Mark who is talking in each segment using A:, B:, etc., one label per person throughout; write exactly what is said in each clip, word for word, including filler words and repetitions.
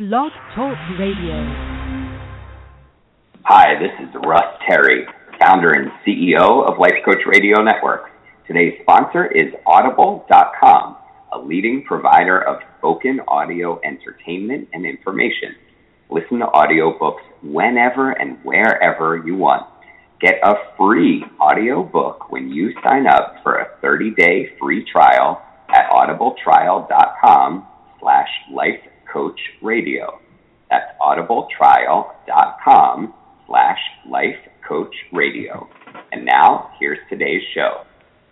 A: Blog Talk Radio.
B: Hi, this is Russ Terry, founder and C E O of Life Coach Radio Network. Today's sponsor is Audible dot com, a leading provider of spoken audio entertainment and information. Listen to audiobooks whenever and wherever you want. Get a free audiobook when you sign up for a thirty-day free trial at audibletrial.com slash lifecoachradio. That's audibletrial.com slash lifecoachradio. And now, here's today's show.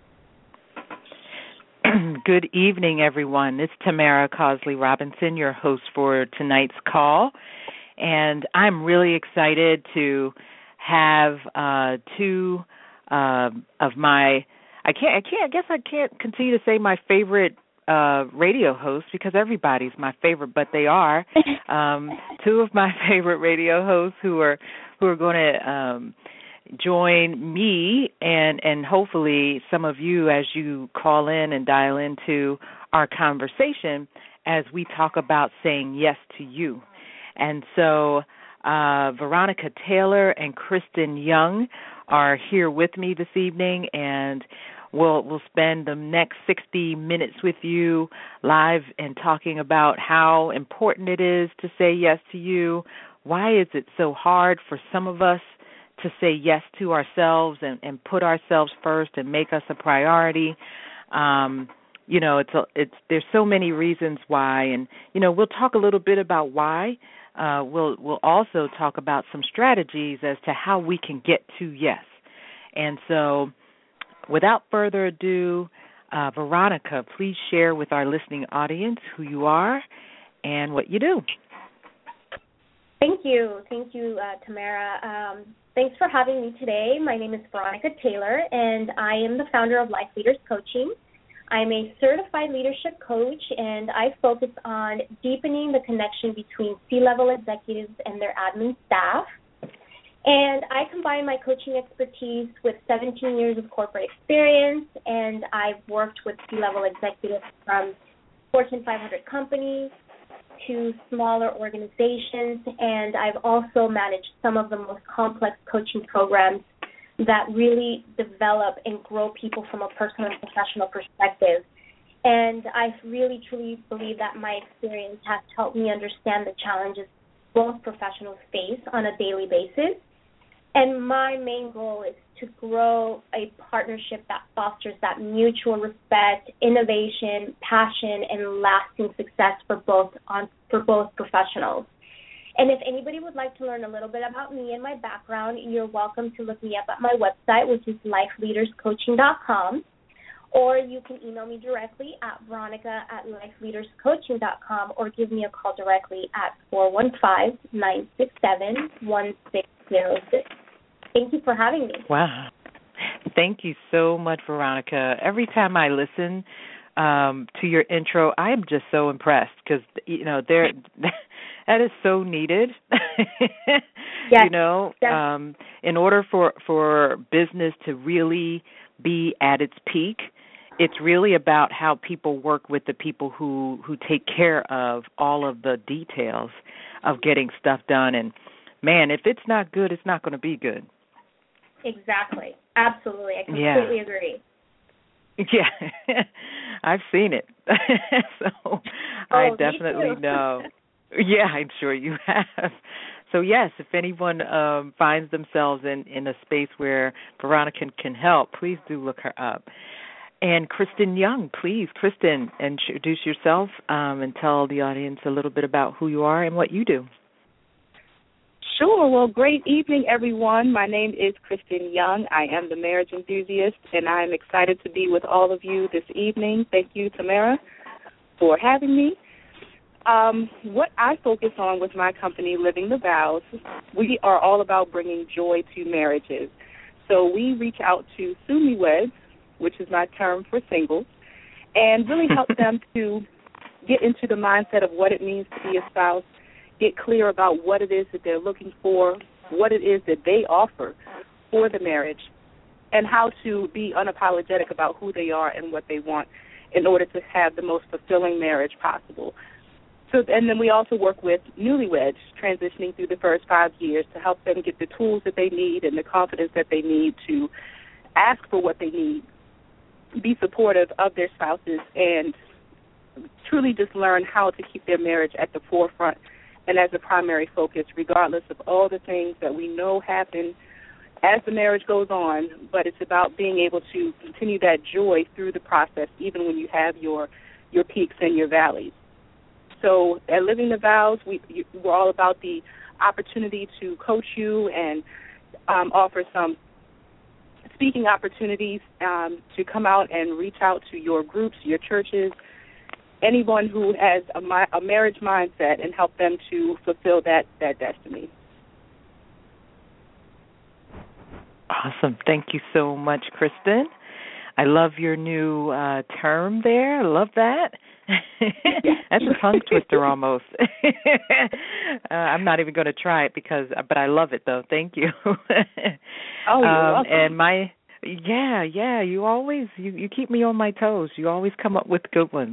C: Good evening, everyone. It's Tamara Cosley Robinson, your host for tonight's call. And I'm really excited to have uh, two uh, of my, I can't, I can't, I guess I can't continue to say my favorite uh, radio hosts because everybody's my favorite, but they are um, two of my favorite radio hosts who are who are going to um, join me and and hopefully some of you as you call in and dial into our conversation as we talk about saying yes to you. And so uh, Veronica Taylor and Kristen Young are here with me this evening, and we'll we'll spend the next sixty minutes with you live and talking about how important it is to say yes to you. Why is it so hard for some of us to say yes to ourselves and, and put ourselves first and make us a priority? Um, you know, it's a, it's there's so many reasons why, and you know, we'll talk a little bit about why. Uh, we'll we'll also talk about some strategies as to how we can get to yes. And so, without further ado, uh, Veronica, please share with our listening audience who you are and what you do.
D: Thank you. Thank you, uh, Tamara. Um, thanks for having me today. My name is Veronica Taylor, and I am the founder of Life Leaders Coaching. I'm a certified leadership coach, and I focus on deepening the connection between C-level executives and their admin staff. And I combine my coaching expertise with seventeen years of corporate experience, and I've worked with C-level executives from Fortune five hundred companies to smaller organizations, and I've also managed some of the most complex coaching programs that really develop and grow people from a personal and professional perspective. And I really, truly believe that my experience has helped me understand the challenges both professionals face on a daily basis. And my main goal is to grow a partnership that fosters that mutual respect, innovation, passion, and lasting success for both on for both professionals. And if anybody would like to learn a little bit about me and my background, you're welcome to look me up at my website, which is life leaders coaching dot com, or you can email me directly at veronica at life leaders coaching dot com, or give me a call directly at four one five, nine six seven, one six zero six. Thank you for having me.
C: Wow. Thank you so much, Veronica. Every time I listen um, to your intro, I am just so impressed because, you know, there that is so needed.
D: Yes.
C: You know,
D: yes.
C: um, in order for, for business to really be at its peak, it's really about how people work with the people who, who take care of all of the details of getting stuff done. And, man, if it's not good, it's not going to be good.
D: Exactly. Absolutely. I completely
C: yeah.
D: agree.
C: Yeah. I've seen it. so
D: oh,
C: I definitely
D: me too.
C: know. Yeah, I'm sure you have. So, yes, if anyone um, finds themselves in, in a space where Veronica can, can help, please do look her up. And Kristen Young, please, Kristen, introduce yourself um, and tell the audience a little bit about who you are and what you do.
E: Sure. Well, great evening, everyone. My name is Kristen Young. I am the marriage enthusiast, and I am excited to be with all of you this evening. Thank you, Tamara, for having me. Um, what I focus on with my company, Living the Vows, we are all about bringing joy to marriages. So we reach out to Sumi-weds, which is my term for singles, and really help them to get into the mindset of what it means to be a spouse, get clear about what it is that they're looking for, what it is that they offer for the marriage, and how to be unapologetic about who they are and what they want in order to have the most fulfilling marriage possible. So, and then we also work with newlyweds transitioning through the first five years to help them get the tools that they need and the confidence that they need to ask for what they need, be supportive of their spouses, and truly just learn how to keep their marriage at the forefront and as a primary focus, regardless of all the things that we know happen as the marriage goes on. But it's about being able to continue that joy through the process, even when you have your, your peaks and your valleys. So at Living the Vows, we, we're all about the opportunity to coach you and um, offer some speaking opportunities um, to come out and reach out to your groups, your churches, anyone who has a, a marriage mindset, and help them to fulfill that, that destiny.
C: Awesome. Thank you so much, Kristen. I love your new uh, term there. I love that. That's a tongue twister almost. uh, I'm not even going to try it because, but I love it though. Thank you.
E: Oh, you're
C: um,
E: welcome.
C: And my, yeah, yeah. You always, you, you keep me on my toes. You always come up with good ones.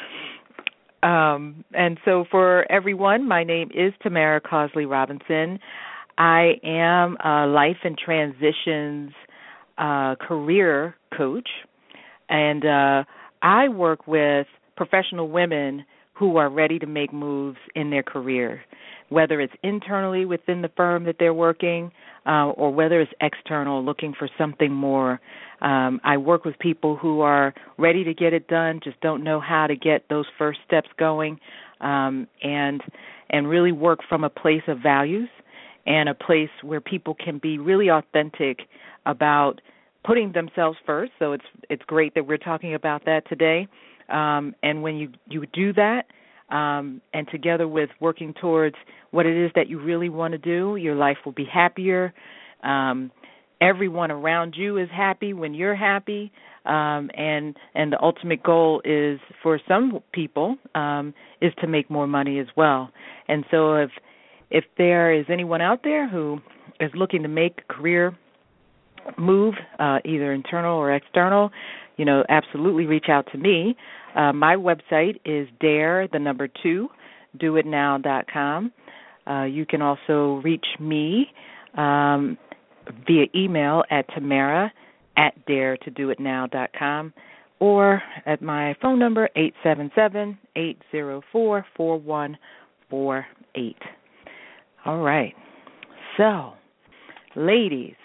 C: Um, and so for everyone, my name is Tamara Cosley Robinson. I am a life and transitions uh, career coach, and uh, I work with professional women who are ready to make moves in their career, whether it's internally within the firm that they're working uh, or whether it's external, looking for something more. Um, I work with people who are ready to get it done, just don't know how to get those first steps going, um, and and really work from a place of values and a place where people can be really authentic about putting themselves first. So it's it's great that we're talking about that today. Um, and when you, you do that, um, and together with working towards what it is that you really want to do, your life will be happier. Um, everyone around you is happy when you're happy. Um, and and the ultimate goal is, for some people, um, is to make more money as well. And so if if there is anyone out there who is looking to make a career move, uh, either internal or external, you know, absolutely reach out to me. Uh, my website is dare, the number two, do it now dot com. Uh, you can also reach me um, via email at Tamara at dare to do it now dot com, or at my phone number, eight seven seven, eight zero four, four one four eight. All right. So, ladies,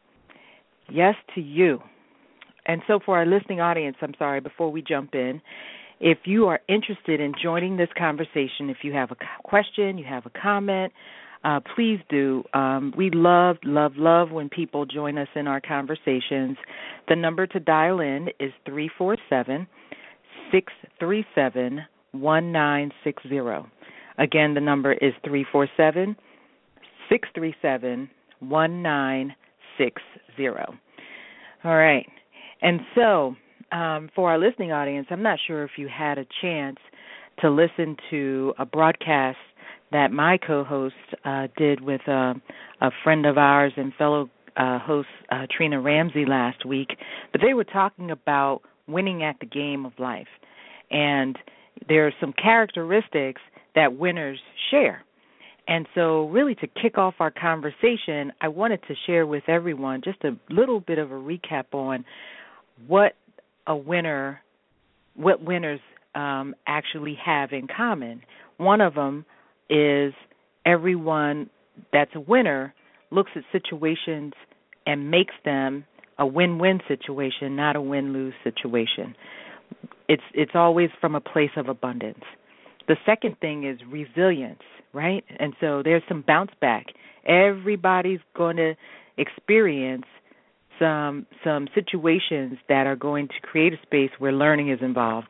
C: yes to you. And so for our listening audience, I'm sorry, before we jump in, if you are interested in joining this conversation, if you have a question, you have a comment, uh, please do. Um, we love, love, love when people join us in our conversations. The number to dial in is three four seven, six three seven, one nine six zero. Again, the number is three four seven, six three seven, one nine six zero. All right. And so um, for our listening audience, I'm not sure if you had a chance to listen to a broadcast that my co-host uh, did with uh, a friend of ours and fellow uh, host uh, Trina Ramsey last week, but they were talking about winning at the game of life. And there are some characteristics that winners share. And so really to kick off our conversation, I wanted to share with everyone just a little bit of a recap on what a winner, what winners um, actually have in common. One of them is everyone that's a winner looks at situations and makes them a win-win situation, not a win-lose situation. It's it's always from a place of abundance. The second thing is resilience, right? And so there's some bounce back. Everybody's going to experience some some situations that are going to create a space where learning is involved.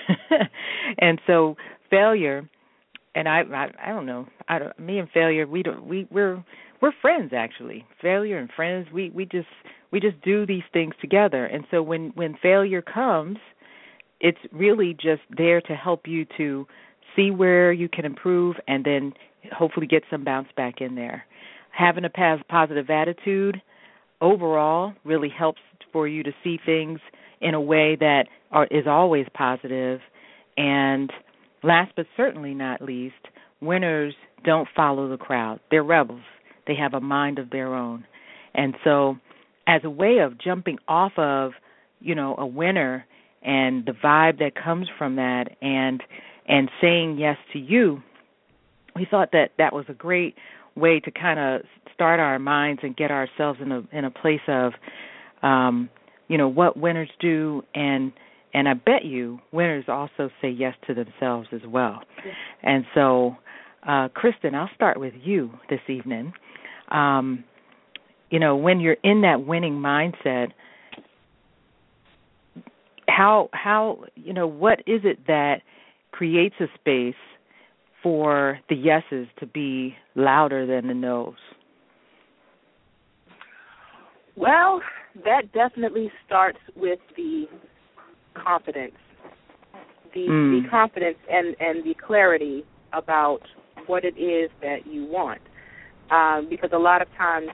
C: And so failure, and I I, I don't know, I don't, me and failure, we don't we we're we're friends actually. Failure and friends, we we just we just do these things together. And so when when failure comes, it's really just there to help you to see where you can improve and then hopefully get some bounce back in there. Having a positive attitude overall really helps for you to see things in a way that are, is always positive, and last but certainly not least, winners don't follow the crowd. They're rebels. They have a mind of their own. And so as a way of jumping off of, you know, a winner and the vibe that comes from that and and saying yes to you, we thought that that was a great way to kind of start our minds and get ourselves in a in a place of, um, you know, what winners do, and and I bet you winners also say yes to themselves as well. Yeah. And so, uh, Kristen, I'll start with you this evening. Um, you know, when you're in that winning mindset, how how you know what is it that creates a space for the yeses to be louder than the nos?
E: Well, that definitely starts with the confidence, the, mm. the confidence and, and the clarity about what it is that you want. Um, because a lot of times,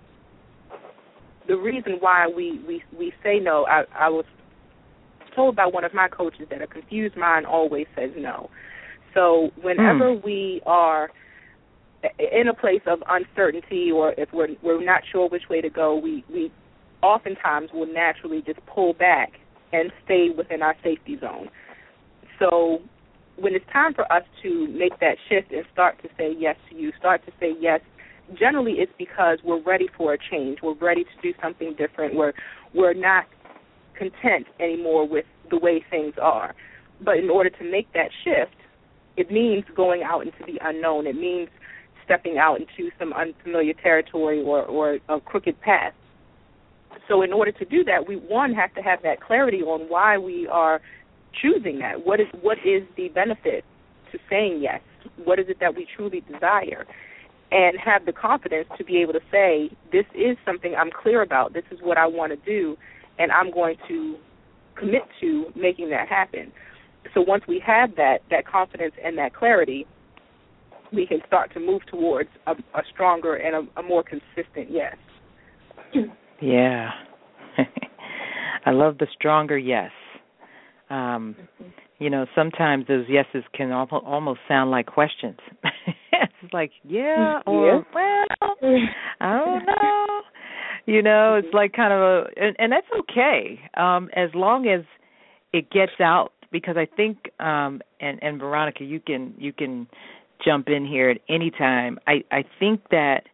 E: the reason why we, we, we say no, I, I was told by one of my coaches that a confused mind always says no. So whenever mm. we are in a place of uncertainty, or if we're we're not sure which way to go, we, we oftentimes will naturally just pull back and stay within our safety zone. So when it's time for us to make that shift and start to say yes to you, start to say yes, generally it's because we're ready for a change. We're ready to do something different. We're we're not content anymore with the way things are. But in order to make that shift, it means going out into the unknown. It means stepping out into some unfamiliar territory or, or a crooked path. So in order to do that, we, one, have to have that clarity on why we are choosing that. What is what is the benefit to saying yes? What is it that we truly desire? And have the confidence to be able to say, this is something I'm clear about. This is what I want to do, and I'm going to commit to making that happen. So once we have that, that confidence and that clarity, we can start to move towards a, a stronger and a, a more consistent yes.
C: Yeah. I love the stronger yes. Um, mm-hmm. You know, sometimes those yeses can al- almost sound like questions. It's like, yeah, or, yeah. well, I don't know. You know, it's like kind of a, and, and that's okay, um, as long as it gets out, because I think, um, and, and Veronica, you can you can jump in here at any time. I, I think that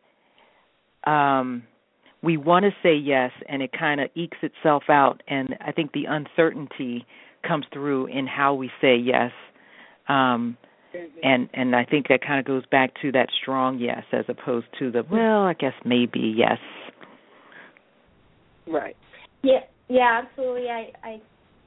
C: um, we want to say yes, and it kind of ekes itself out, and I think the uncertainty comes through in how we say yes, um, and and I think that kind of goes back to that strong yes as opposed to the, well, I guess maybe yes.
E: Right.
D: Yeah, yeah, absolutely. I, I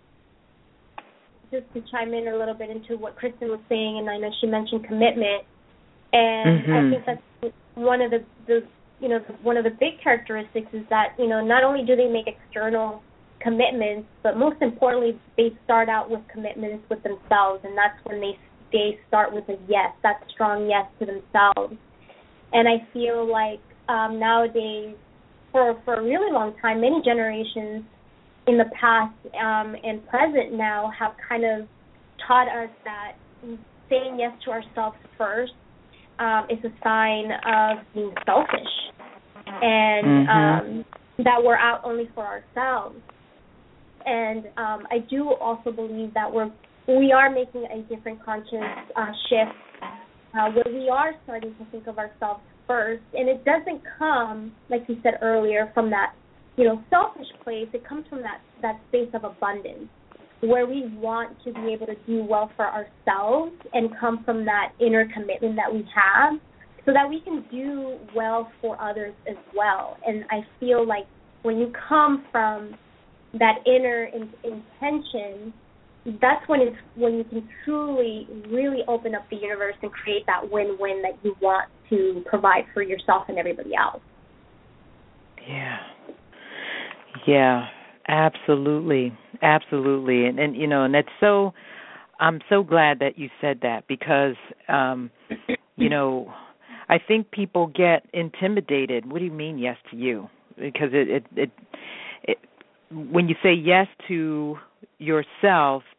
D: just to chime in a little bit into what Kristen was saying, and I know she mentioned commitment, and mm-hmm. I think that's one of the, the you know one of the big characteristics is that, you know, not only do they make external commitments, but most importantly, they start out with commitments with themselves, and that's when they they start with a yes, that strong yes to themselves. And I feel like um, nowadays, for for a really long time, many generations in the past um, and present now have kind of taught us that saying yes to ourselves first um, is a sign of being selfish, and mm-hmm. um, that we're out only for ourselves. And um, I do also believe that we're we are making a different conscious uh, shift uh, where we are starting to think of ourselves first, and it doesn't come, like you said earlier, from that, you know, selfish place. It comes from that, that space of abundance, where we want to be able to do well for ourselves and come from that inner commitment that we have so that we can do well for others as well. And I feel like when you come from that inner in, intention, that's when it's when you can truly, really open up the universe and create that win-win that you want to provide for yourself and everybody else.
C: Yeah. Yeah, absolutely. Absolutely. And, and you know, and that's so, I'm so glad that you said that because, um, you know, I think people get intimidated. What do you mean yes to you? Because it, it, it, it when you say yes to yourself,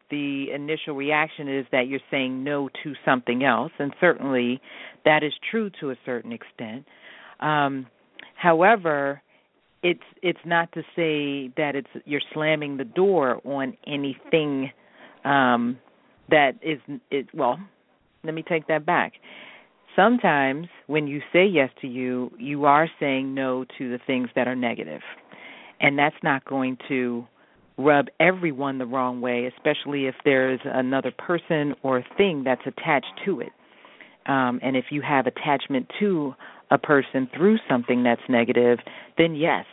C: the initial reaction is that you're saying no to something else, and certainly that is true to a certain extent. Um, however, it's it's not to say that it's you're slamming the door on anything um, that is it. Well, let me take that back. Sometimes when you say yes to you, you are saying no to the things that are negative, and that's not going to rub everyone the wrong way, especially if there's another person or thing that's attached to it. Um, and if you have attachment to a person through something that's negative, then yes,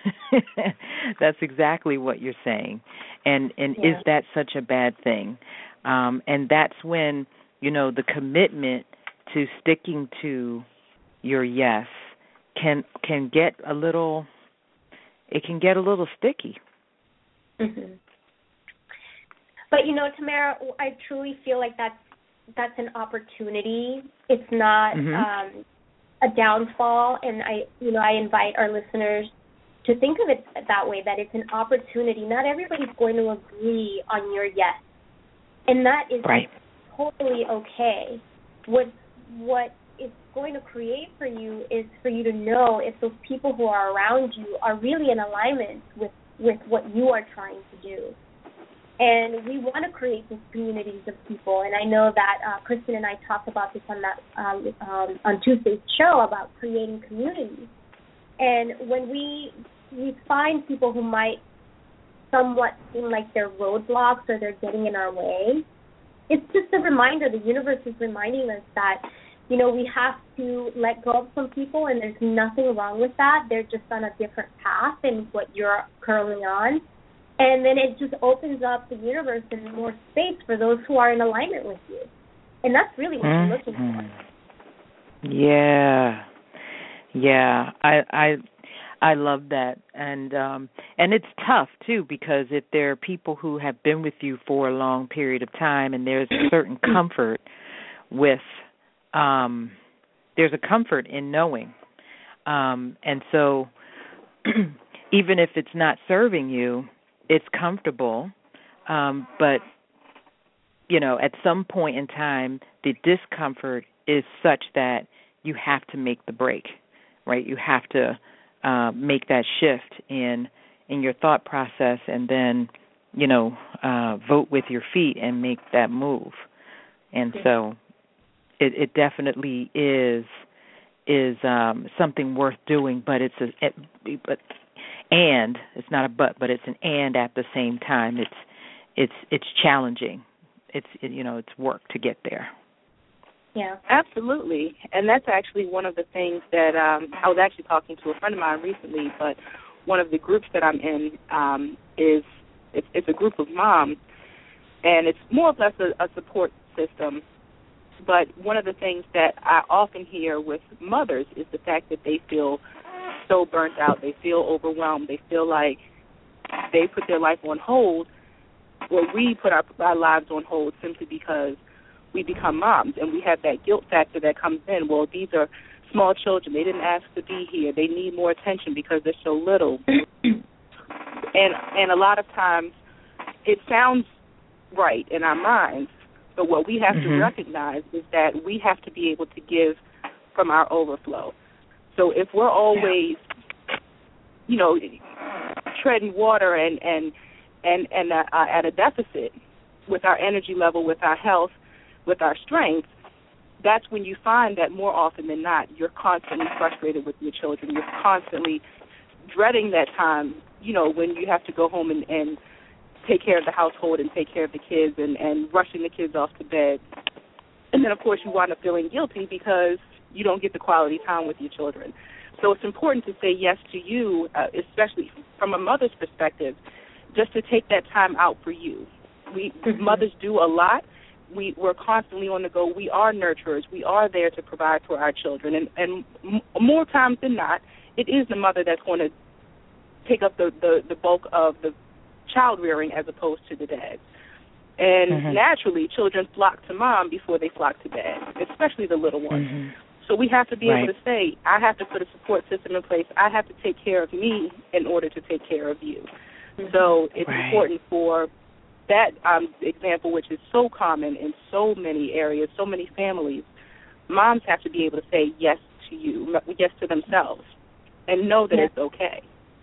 C: that's exactly what you're saying. And and yeah. Is that such a bad thing? Um, and that's when, you know, the commitment to sticking to your yes can can get a little, it can get a little sticky.
D: Mm-hmm. But, you know, Tamara, I truly feel like that's, that's an opportunity. It's not mm-hmm. um, a downfall, and I, you know, I invite our listeners to think of it that way, that it's an opportunity. Not everybody's going to agree on your yes, and that is
C: right.
D: totally okay. What what it's going to create for you is for you to know if those people who are around you are really in alignment with, with what you are trying to do. And we want to create these communities of people. And I know that uh, Kristen and I talked about this on that um, um, on Tuesday's show about creating communities. And when we we find people who might somewhat seem like they're roadblocks or they're getting in our way, it's just a reminder. The universe is reminding us that, you know, we have to let go of some people, and there's nothing wrong with that. They're just on a different path than what you're currently on. And then it just opens up the universe and more space for those who are in alignment with you. And that's really what mm-hmm. you're looking for.
C: Yeah. Yeah. I I I love that. And um and it's tough too, because if there are people who have been with you for a long period of time, and there's a certain comfort with um there's a comfort in knowing. Um and so even if it's not serving you, it's comfortable, um, but, you know, at some point in time, the discomfort is such that you have to make the break, right? You have to uh, make that shift in in your thought process, and then, you know, uh, vote with your feet and make that move. And so it, it definitely is is um, something worth doing, but it's a it, but. And it's not a but, but it's an and at the same time. It's it's it's challenging. It's it, you know it's work to get there.
E: Yeah, absolutely. And that's actually one of the things that um, I was actually talking to a friend of mine recently. But one of the groups that I'm in um, is it's, it's a group of moms, and it's more or less a, a support system. But one of the things that I often hear with mothers is the fact that they feel so burnt out, they feel overwhelmed, they feel like they put their life on hold, or we put our, our lives on hold simply because we become moms, and we have that guilt factor that comes in. Well, these are small children, they didn't ask to be here, they need more attention because they're so little. and and a lot of times it sounds right in our minds, but what we have mm-hmm. to recognize is that we have to be able to give from our overflow. So if we're always, you know, treading water and and and and uh, at a deficit with our energy level, with our health, with our strength, that's when you find that more often than not, you're constantly frustrated with your children. You're constantly dreading that time, you know, when you have to go home and, and take care of the household and take care of the kids and, and rushing the kids off to bed. And then, of course, you wind up feeling guilty because you don't get the quality time with your children. So it's important to say yes to you, uh, especially from a mother's perspective, just to take that time out for you. We mm-hmm. mothers do a lot. We, we're constantly on the go. We are nurturers. We are there to provide for our children. And, and m- more times than not, it is the mother that's going to take up the, the, the bulk of the child rearing as opposed to the dad. And mm-hmm. naturally, children flock to mom before they flock to dad, especially the little ones. Mm-hmm. So we have to be right. able to say, I have to put a support system in place. I have to take care of me in order to take care of you. Mm-hmm. So it's
C: right.
E: important for that um, example, which is so common in so many areas, so many families, moms have to be able to say yes to you, yes to themselves, and know that
D: yeah.
E: it's okay.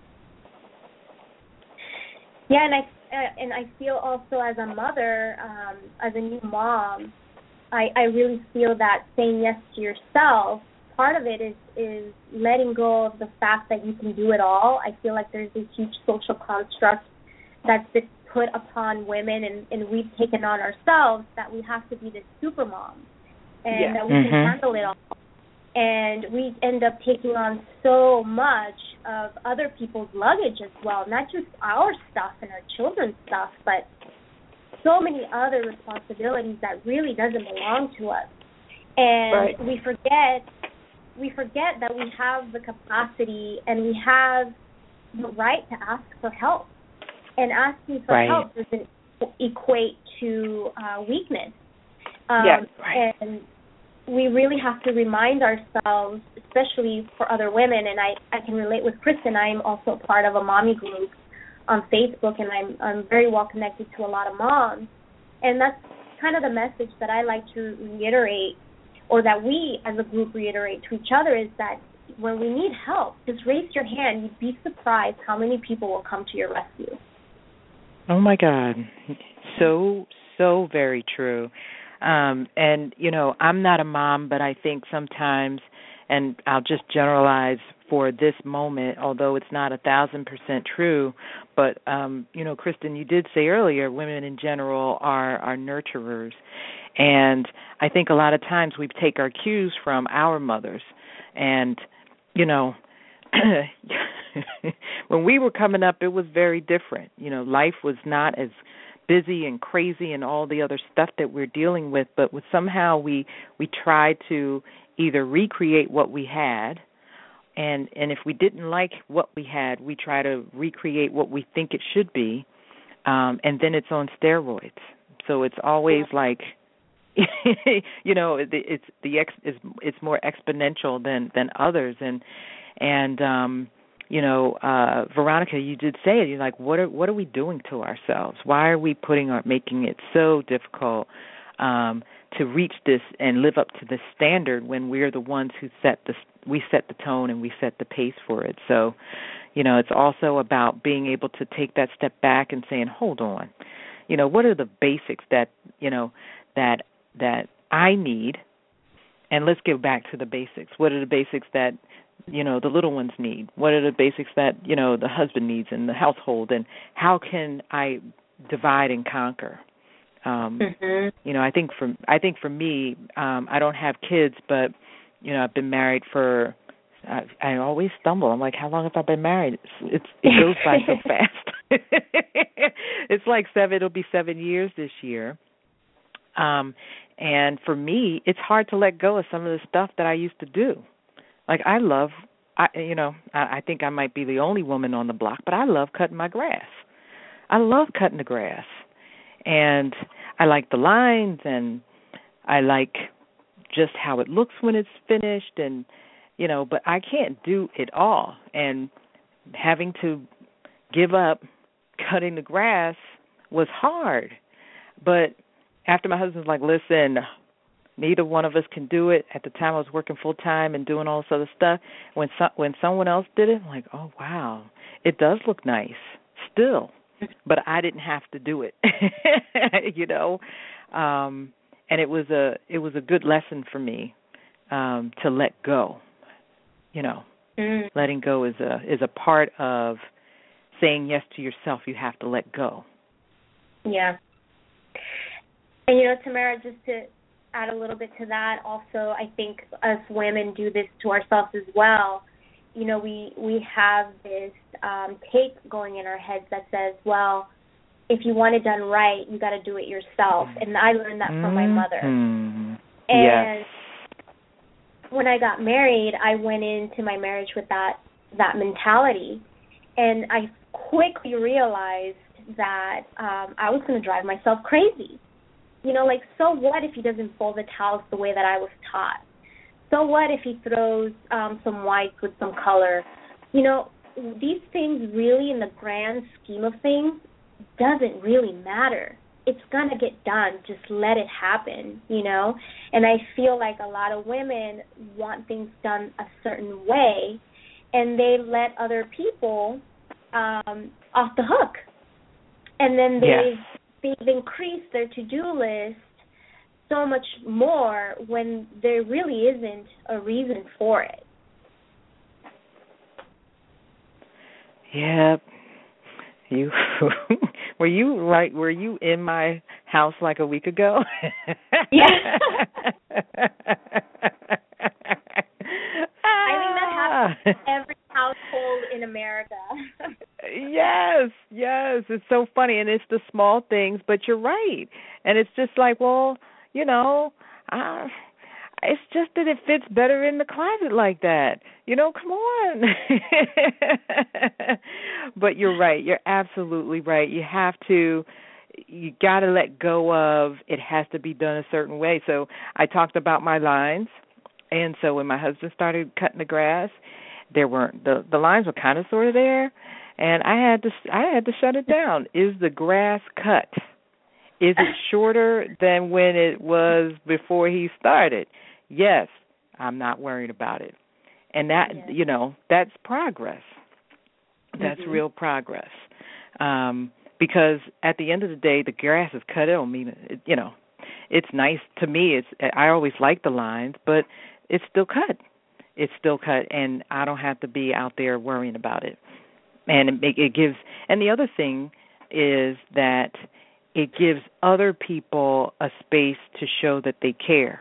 D: Yeah, and I uh, and I feel also as a mother, um, as a new mom, I, I really feel that saying yes to yourself, part of it is, is letting go of the fact that you can do it all. I feel like there's this huge social construct that's been put upon women, and, and we've taken on ourselves that we have to be this super mom and
E: yeah.
D: that we
C: mm-hmm.
D: can handle it all. And we end up taking on so much of other people's luggage as well, not just our stuff and our children's stuff, but so many other responsibilities that really doesn't belong to us. And
E: right.
D: we forget we forget that we have the capacity and we have the right to ask for help. And asking for
C: right.
D: help doesn't equate to uh, weakness. Um,
E: yeah, right.
D: And we really have to remind ourselves, especially for other women, and I, I can relate with Kristen. I'm also part of a mommy group on Facebook, and I'm I'm very well connected to a lot of moms. And that's kind of the message that I like to reiterate, or that we as a group reiterate to each other, is that when we need help, just raise your hand. You'd be surprised how many people will come to your rescue.
C: Oh, my God. So, so very true. Um, and, you know, I'm not a mom, but I think sometimes, and I'll just generalize for this moment, although it's not a thousand percent true, but, um, you know, Kristen, you did say earlier, women in general are, are nurturers. And I think a lot of times we take our cues from our mothers. And, you know, when we were coming up, it was very different. You know, life was not as busy and crazy and all the other stuff that we're dealing with, but with somehow we we tried to either recreate what we had, and and if we didn't like what we had, we try to recreate what we think it should be, um, and then it's on steroids. So it's always like, you know, it's the ex, it's, it's more exponential than than others, and and um, you know, uh, Veronica, you did say it. You're like, what are what are we doing to ourselves? Why are we putting our making it so difficult um, to reach this and live up to the standard when we're the ones who set the we set the tone and we set the pace for it? So, you know, it's also about being able to take that step back and saying, hold on, you know, what are the basics that you know that that I need, and let's get back to the basics. What are the basics that you know, the little ones need? What are the basics that, you know, the husband needs in the household? And how can I divide and conquer? Um, mm-hmm. You know, I think for I think for me, um, I don't have kids, but, you know, I've been married for, I, I always stumble. I'm like, how long have I been married? It's, it's, it goes by so fast. It's like seven, it'll be seven years this year. Um, and for me, it's hard to let go of some of the stuff that I used to do. Like, I love, I you know, I, I think I might be the only woman on the block, but I love cutting my grass. I love cutting the grass. And I like the lines, and I like just how it looks when it's finished, and, you know, but I can't do it all. And having to give up cutting the grass was hard. But after my husband's like, listen, neither one of us can do it. At the time, I was working full time and doing all this other stuff. When so, when someone else did it, I'm like, oh wow, it does look nice still, but I didn't have to do it, you know. Um, and it was a it was a good lesson for me um, to let go. You know, mm. letting go is a is a part of saying yes to yourself. You have to let go.
D: Yeah. And you know, Tamara, just to add a little bit to that, also, I think us women do this to ourselves as well. You know, we we have this um, take going in our heads that says, well, if you want it done right, you got to do it yourself. And I learned that from my mother.
C: Mm-hmm.
D: And
C: yes.
D: when I got married, I went into my marriage with that that mentality, and I quickly realized that um, I was going to drive myself crazy. You know, like, so what if he doesn't fold the towels the way that I was taught? So what if he throws um, some whites with some color? You know, these things really, in the grand scheme of things, doesn't really matter. It's going to get done. Just let it happen, you know? And I feel like a lot of women want things done a certain way, and they let other people um, off the hook. And then they've, yes. they've increased their to-do list so much more when there really isn't a reason for it.
C: Yep. You were you right? Were you in my house like a week ago?
D: Yeah. I think that happens in every household in America.
C: Yes, yes. It's so funny, and it's the small things, but you're right. And it's just like, well, you know, uh, it's just that it fits better in the closet like that. You know, come on. But you're right. You're absolutely right. You have to, you got to let go of, it has to be done a certain way. So I talked about my lines. And so when my husband started cutting the grass, there weren't, the, the lines were kind of sort of there. And I had to, I had to shut it down. Is the grass cut? Is it shorter than when it was before he started? Yes, I'm not worried about it. And that, yeah. you know, that's progress. That's mm-hmm. real progress. Um, because at the end of the day, the grass is cut. It don't mean, it, you know, it's nice to me. It's I always like the lines, but it's still cut. It's still cut, and I don't have to be out there worrying about it. And it, it gives, and the other thing is that it gives other people a space to show that they care.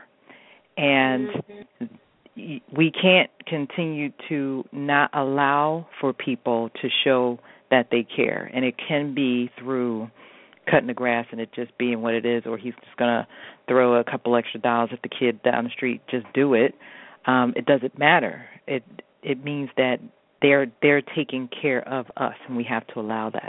C: And mm-hmm. we can't continue to not allow for people to show that they care. And it can be through cutting the grass and it just being what it is, or he's just going to throw a couple extra dollars at the kid down the street, just do it. Um, it doesn't matter. It it means that they're they're taking care of us, and we have to allow that.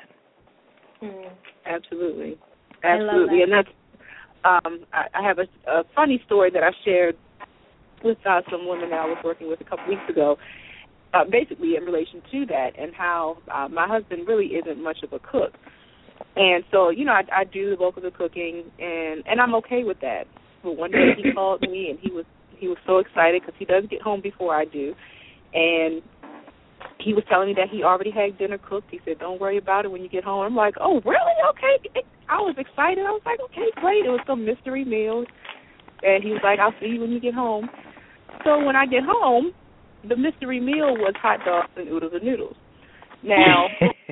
E: Mm. Absolutely. Absolutely. That. And that's, um, I, I have a, a funny story that I shared with uh, some women that I was working with a couple weeks ago, uh, basically in relation to that, and how uh, my husband really isn't much of a cook. And so, you know, I, I do the bulk of the cooking, and, and I'm okay with that. But one day he called me, and he was he was so excited because he does get home before I do. And he was telling me that he already had dinner cooked. He said, don't worry about it when you get home. I'm like, oh, really? Okay. I was excited. I was like, okay, great. It was some mystery meal. And he was like, I'll see you when you get home. So when I get home, the mystery meal was hot dogs and oodles and noodles. Now,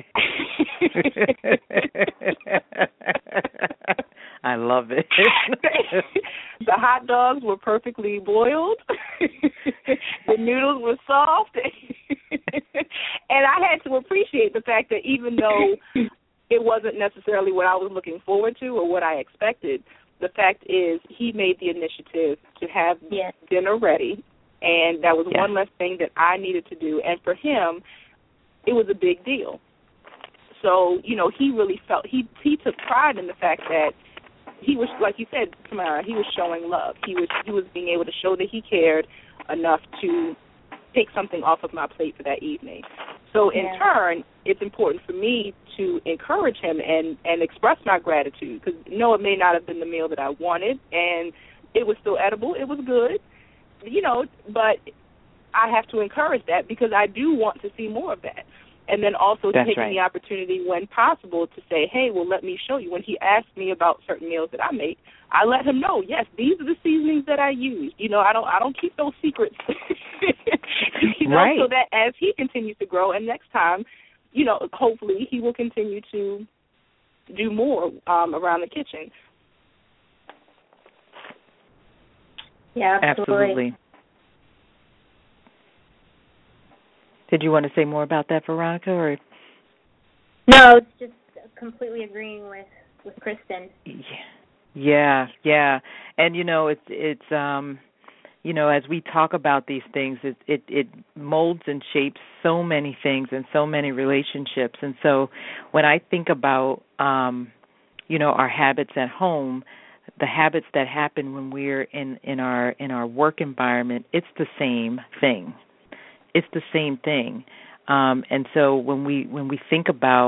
C: I love it.
E: The hot dogs were perfectly boiled. The noodles were soft. And I had to appreciate the fact that even though it wasn't necessarily what I was looking forward to or what I expected, the fact is he made the initiative to have yes. dinner ready, and that was yes. one less thing that I needed to do. And for him, it was a big deal. So, you know, he really felt, he he took pride in the fact that he was, like you said, Tamara, he was showing love. He was he was being able to show that he cared enough to take something off of my plate for that evening. So in yeah. turn, it's important for me to encourage him and, and express my gratitude, because no, it may not have been the meal that I wanted, and it was still edible. It was good, you know, but I have to encourage that because I do want to see more of that. And then also
C: That's
E: taking
C: right.
E: the opportunity when possible to say, hey, well, let me show you. When he asked me about certain meals that I make, I let him know, yes, these are the seasonings that I use. You know, I don't I don't keep those secrets. you know,
C: right.
E: so that as he continues to grow, and next time, you know, hopefully he will continue to do more um, around the kitchen.
D: Yeah, absolutely.
C: absolutely. Did you want to say more about that, Veronica? Or?
D: No, it's just completely agreeing with, with Kristen.
C: Yeah, yeah. And, you know, it's, it's um, you know, as we talk about these things, it, it, it molds and shapes so many things and so many relationships. And so when I think about, um, you know, our habits at home, the habits that happen when we're in, in our in our work environment, it's the same thing. It's the same thing. Um, and so when we when we think about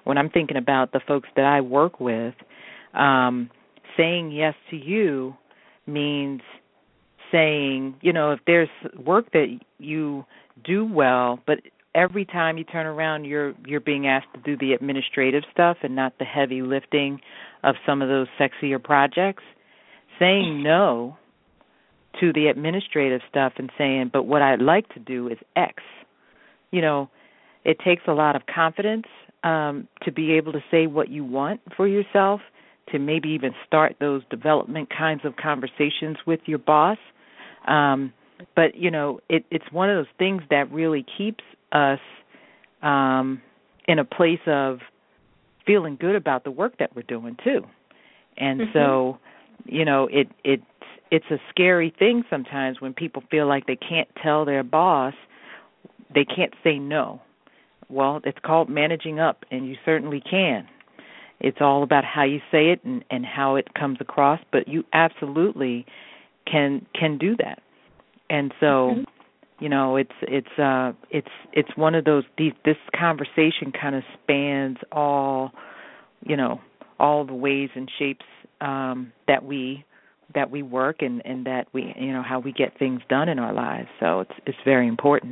C: when I'm thinking about the folks that I work with, um, saying yes to you means saying, you know, if there's work that you do well, but every time you turn around, you're you're being asked to do the administrative stuff and not the heavy lifting of some of those sexier projects, saying no to the administrative stuff and saying, but what I'd like to do is X. You know, it takes a lot of confidence um, to be able to say what you want for yourself, to maybe even start those development kinds of conversations with your boss. Um, but, you know, it, it's one of those things that really keeps us um, in a place of feeling good about the work that we're doing, too. And mm-hmm. so, you know, it, it it's a scary thing sometimes when people feel like they can't tell their boss, they can't say no. Well, it's called managing up, and you certainly can. It's all about how you say it and, and how it comes across, but you absolutely can can do that. And so, mm-hmm. you know, it's it's uh it's it's one of those. These, this conversation kind of spans all, you know, all the ways and shapes um, that we that we work and, and that we, you know, how we get things done in our lives. So it's it's very important.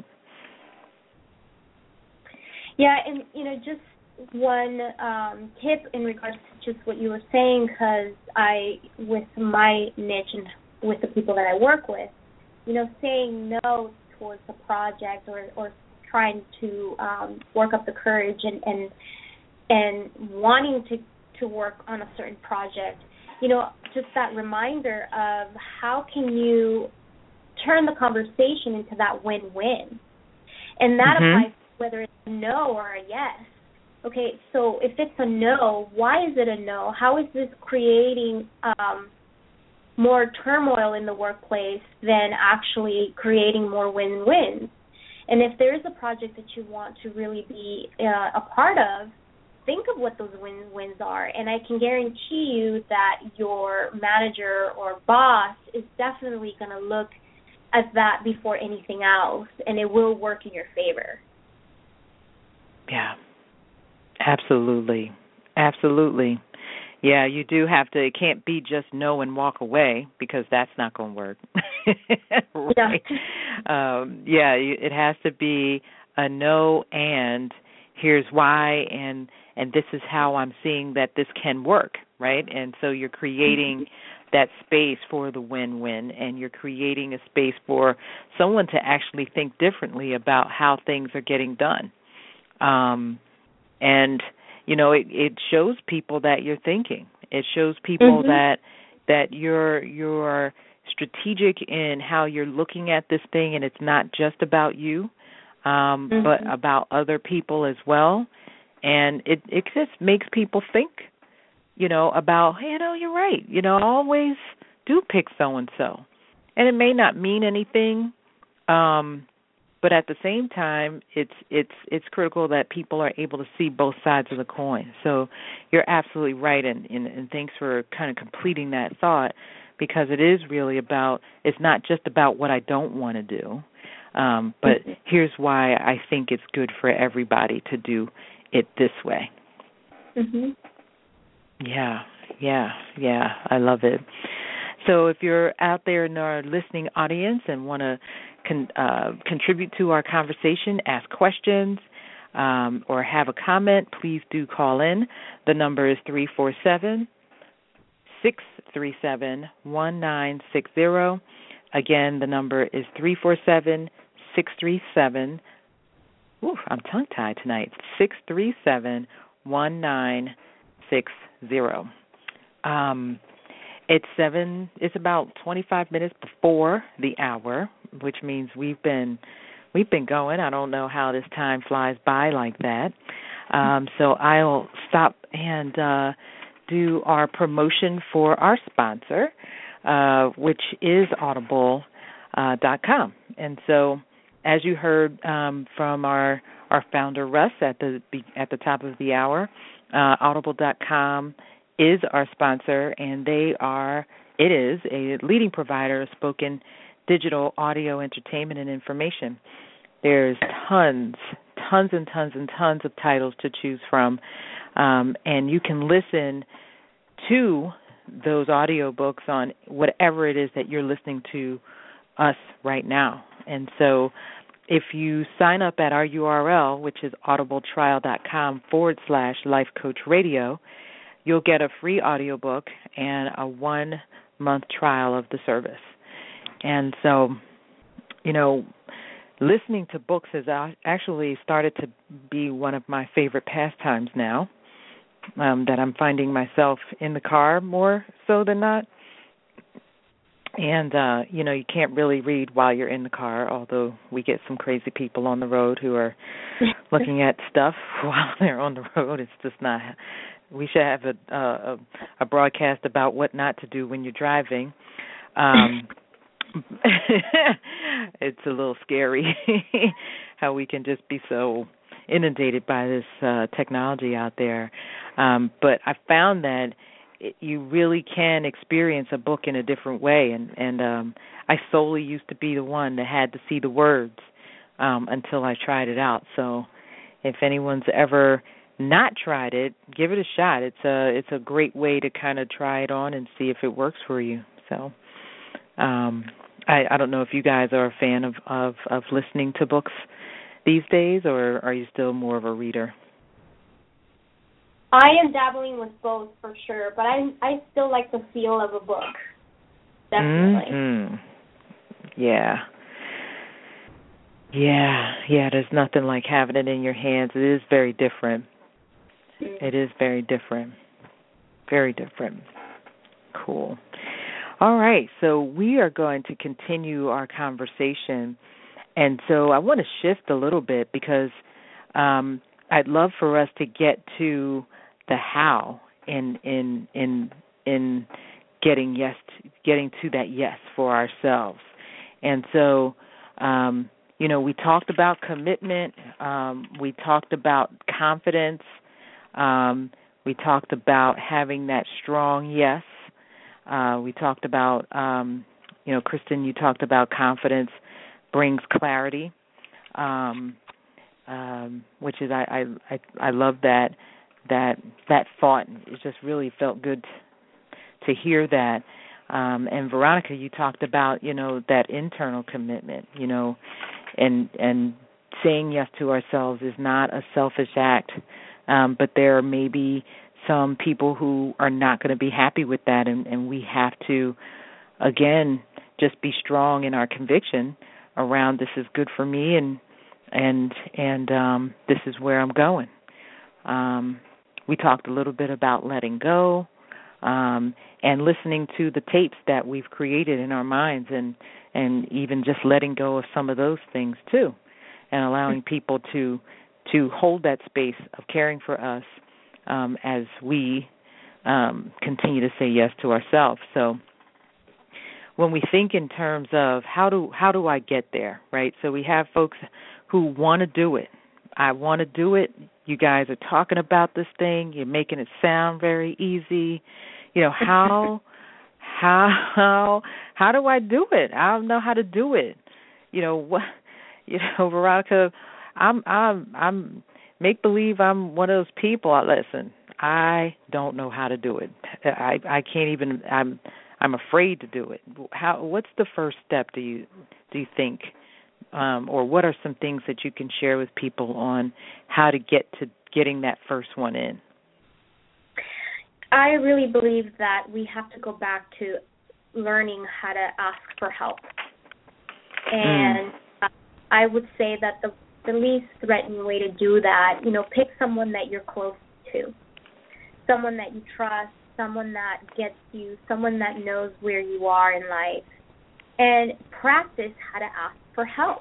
D: Yeah, and you know, just one um, tip in regards to just what you were saying, because I, with my niche and with the people that I work with, you know, saying no towards a project or, or trying to um, work up the courage and, and and wanting to, to work on a certain project, you know, just that reminder of how can you turn the conversation into that win-win. And that
C: mm-hmm.
D: applies whether it's a no or a yes. Okay, so if it's a no, why is it a no? How is this creating um, more turmoil in the workplace than actually creating more win-wins? And if there is a project that you want to really be uh, a part of, think of what those win-wins are. And I can guarantee you that your manager or boss is definitely going to look at that before anything else, and it will work in your favor.
C: Yeah. Absolutely. Absolutely. Yeah, you do have to, it can't be just no and walk away, because that's not going to work. Right? Yeah. Um, yeah, it has to be a no and here's why, and and this is how I'm seeing that this can work, right? And so you're creating mm-hmm. that space for the win-win, and you're creating a space for someone to actually think differently about how things are getting done. Um And, you know, it, it shows people that you're thinking. It shows people mm-hmm. that that you're you're strategic in how you're looking at this thing, and it's not just about you, um, mm-hmm. but about other people as well. And it, it just makes people think, you know, about, hey, you know, you're right. You know, I always do pick so-and-so. And it may not mean anything, um but at the same time, it's it's it's critical that people are able to see both sides of the coin. So you're absolutely right, and, and, and thanks for kind of completing that thought, because it is really about, it's not just about what I don't want to do, um, but mm-hmm. here's why I think it's good for everybody to do it this way.
D: Mm-hmm.
C: Yeah, yeah, yeah, I love it. So if you're out there in our listening audience and want to Con, uh, contribute to our conversation, ask questions, um, or have a comment, please do call in. The number is three four seven, six three seven, one nine six zero. Again, the number is three four seven, six three seven, ooh, I'm tongue-tied tonight, six three seven, one nine six zero. Um, It's seven. It's about twenty-five minutes before the hour, which means we've been we've been going. I don't know how this time flies by like that. Um, so I'll stop and uh, do our promotion for our sponsor, uh, which is Audible dot com. And so, as you heard um, from our our founder Russ at the at the top of the hour, uh, Audible dot com is our sponsor, and they are, it is a leading provider of spoken digital audio entertainment and information. There's tons, tons and tons and tons of titles to choose from. Um, and you can listen to those audiobooks on whatever it is that you're listening to us right now. And so if you sign up at our U R L, which is audibletrial.com forward slash Life Coach Radio, you'll get a free audiobook and a one-month trial of the service. And so, you know, listening to books has actually started to be one of my favorite pastimes now, um, that I'm finding myself in the car more so than not. And, uh, you know, you can't really read while you're in the car, although we get some crazy people on the road who are looking at stuff while they're on the road. It's just not, we should have a, a, a broadcast about what not to do when you're driving. Um, it's a little scary how we can just be so inundated by this uh, technology out there. Um, but I found that it, you really can experience a book in a different way. And, and um, I solely used to be the one that had to see the words um, until I tried it out. So if anyone's ever not tried it, give it a shot. It's a, it's a great way to kind of try it on and see if it works for you. So um, I, I don't know if you guys are a fan of, of, of listening to books these days, or are you still more of a reader?
D: I am dabbling with both for sure, but I I still like the feel of a book. Definitely.
C: Mm-hmm. Yeah. Yeah, yeah, there's nothing like having it in your hands. It is very different. Mm-hmm. It is very different. Very different. Cool. All right, so we are going to continue our conversation. And so I want to shift a little bit because um, I'd love for us to get to the how in in in in getting yes, to, getting to that yes for ourselves. And so, um, you know, we talked about commitment. Um, we talked about confidence. Um, we talked about having that strong yes. Uh, we talked about, um, you know, Kristen, you talked about confidence brings clarity, um, um, which is I, I I I love that that that thought. It just really felt good to hear that. Um, and Veronica, you talked about, you know, that internal commitment, you know, and and saying yes to ourselves is not a selfish act, um, but there may be some people who are not going to be happy with that, and, and we have to, again, just be strong in our conviction around this is good for me, and and and um, this is where I'm going. Um, we talked a little bit about letting go um, and listening to the tapes that we've created in our minds, and and even just letting go of some of those things too, and allowing people to to hold that space of caring for us um, as we um, continue to say yes to ourselves. So when we think in terms of how do how do I get there, right? So we have folks who want to do it. I want to do it. You guys are talking about this thing. You're making it sound very easy. You know, how how how do I do it? I don't know how to do it. You know what? You know, Veronica, I'm I'm I'm make believe I'm one of those people. I listen. I don't know how to do it. I I can't even. I'm. I'm afraid to do it. How? What's the first step? Do you do you think, um, or what are some things that you can share with people on how to get to getting that first one in?
D: I really believe that we have to go back to learning how to ask for help, and mm. I would say that the the least threatening way to do that, you know, pick someone that you're close to, someone that you trust, someone that gets you, someone that knows where you are in life, and practice how to ask for help.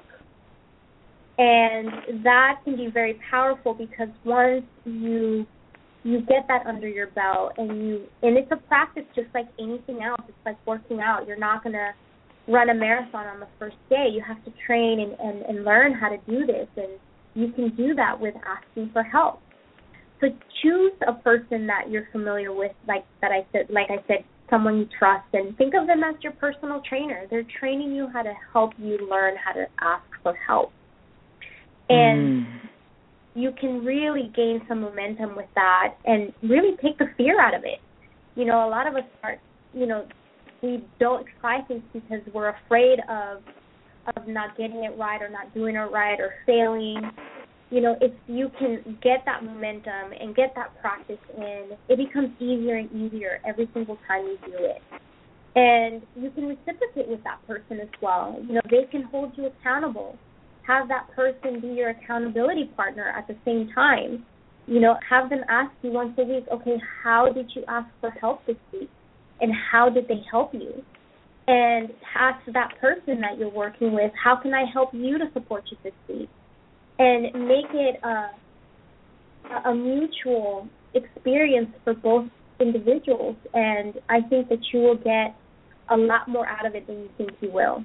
D: And that can be very powerful because once you you get that under your belt, and you and it's a practice just like anything else. It's like working out. You're not going to run a marathon on the first day. You have to train and, and, and learn how to do this, and you can do that with asking for help. So choose a person that you're familiar with, like that I said, like I said, someone you trust, and think of them as your personal trainer. They're training you how to help you learn how to ask for help. And mm. you can really gain some momentum with that and really take the fear out of it. You know, a lot of us are, you know, we don't try things because we're afraid of of not getting it right or not doing it right or failing. You know, if you can get that momentum and get that practice in, it becomes easier and easier every single time you do it. And you can reciprocate with that person as well. You know, they can hold you accountable. Have that person be your accountability partner at the same time. You know, have them ask you once a week, okay, how did you ask for help this week? And how did they help you? And ask that person that you're working with, how can I help you to support you this week? And make it a, a mutual experience for both individuals. And I think that you will get a lot more out of it than you think you will.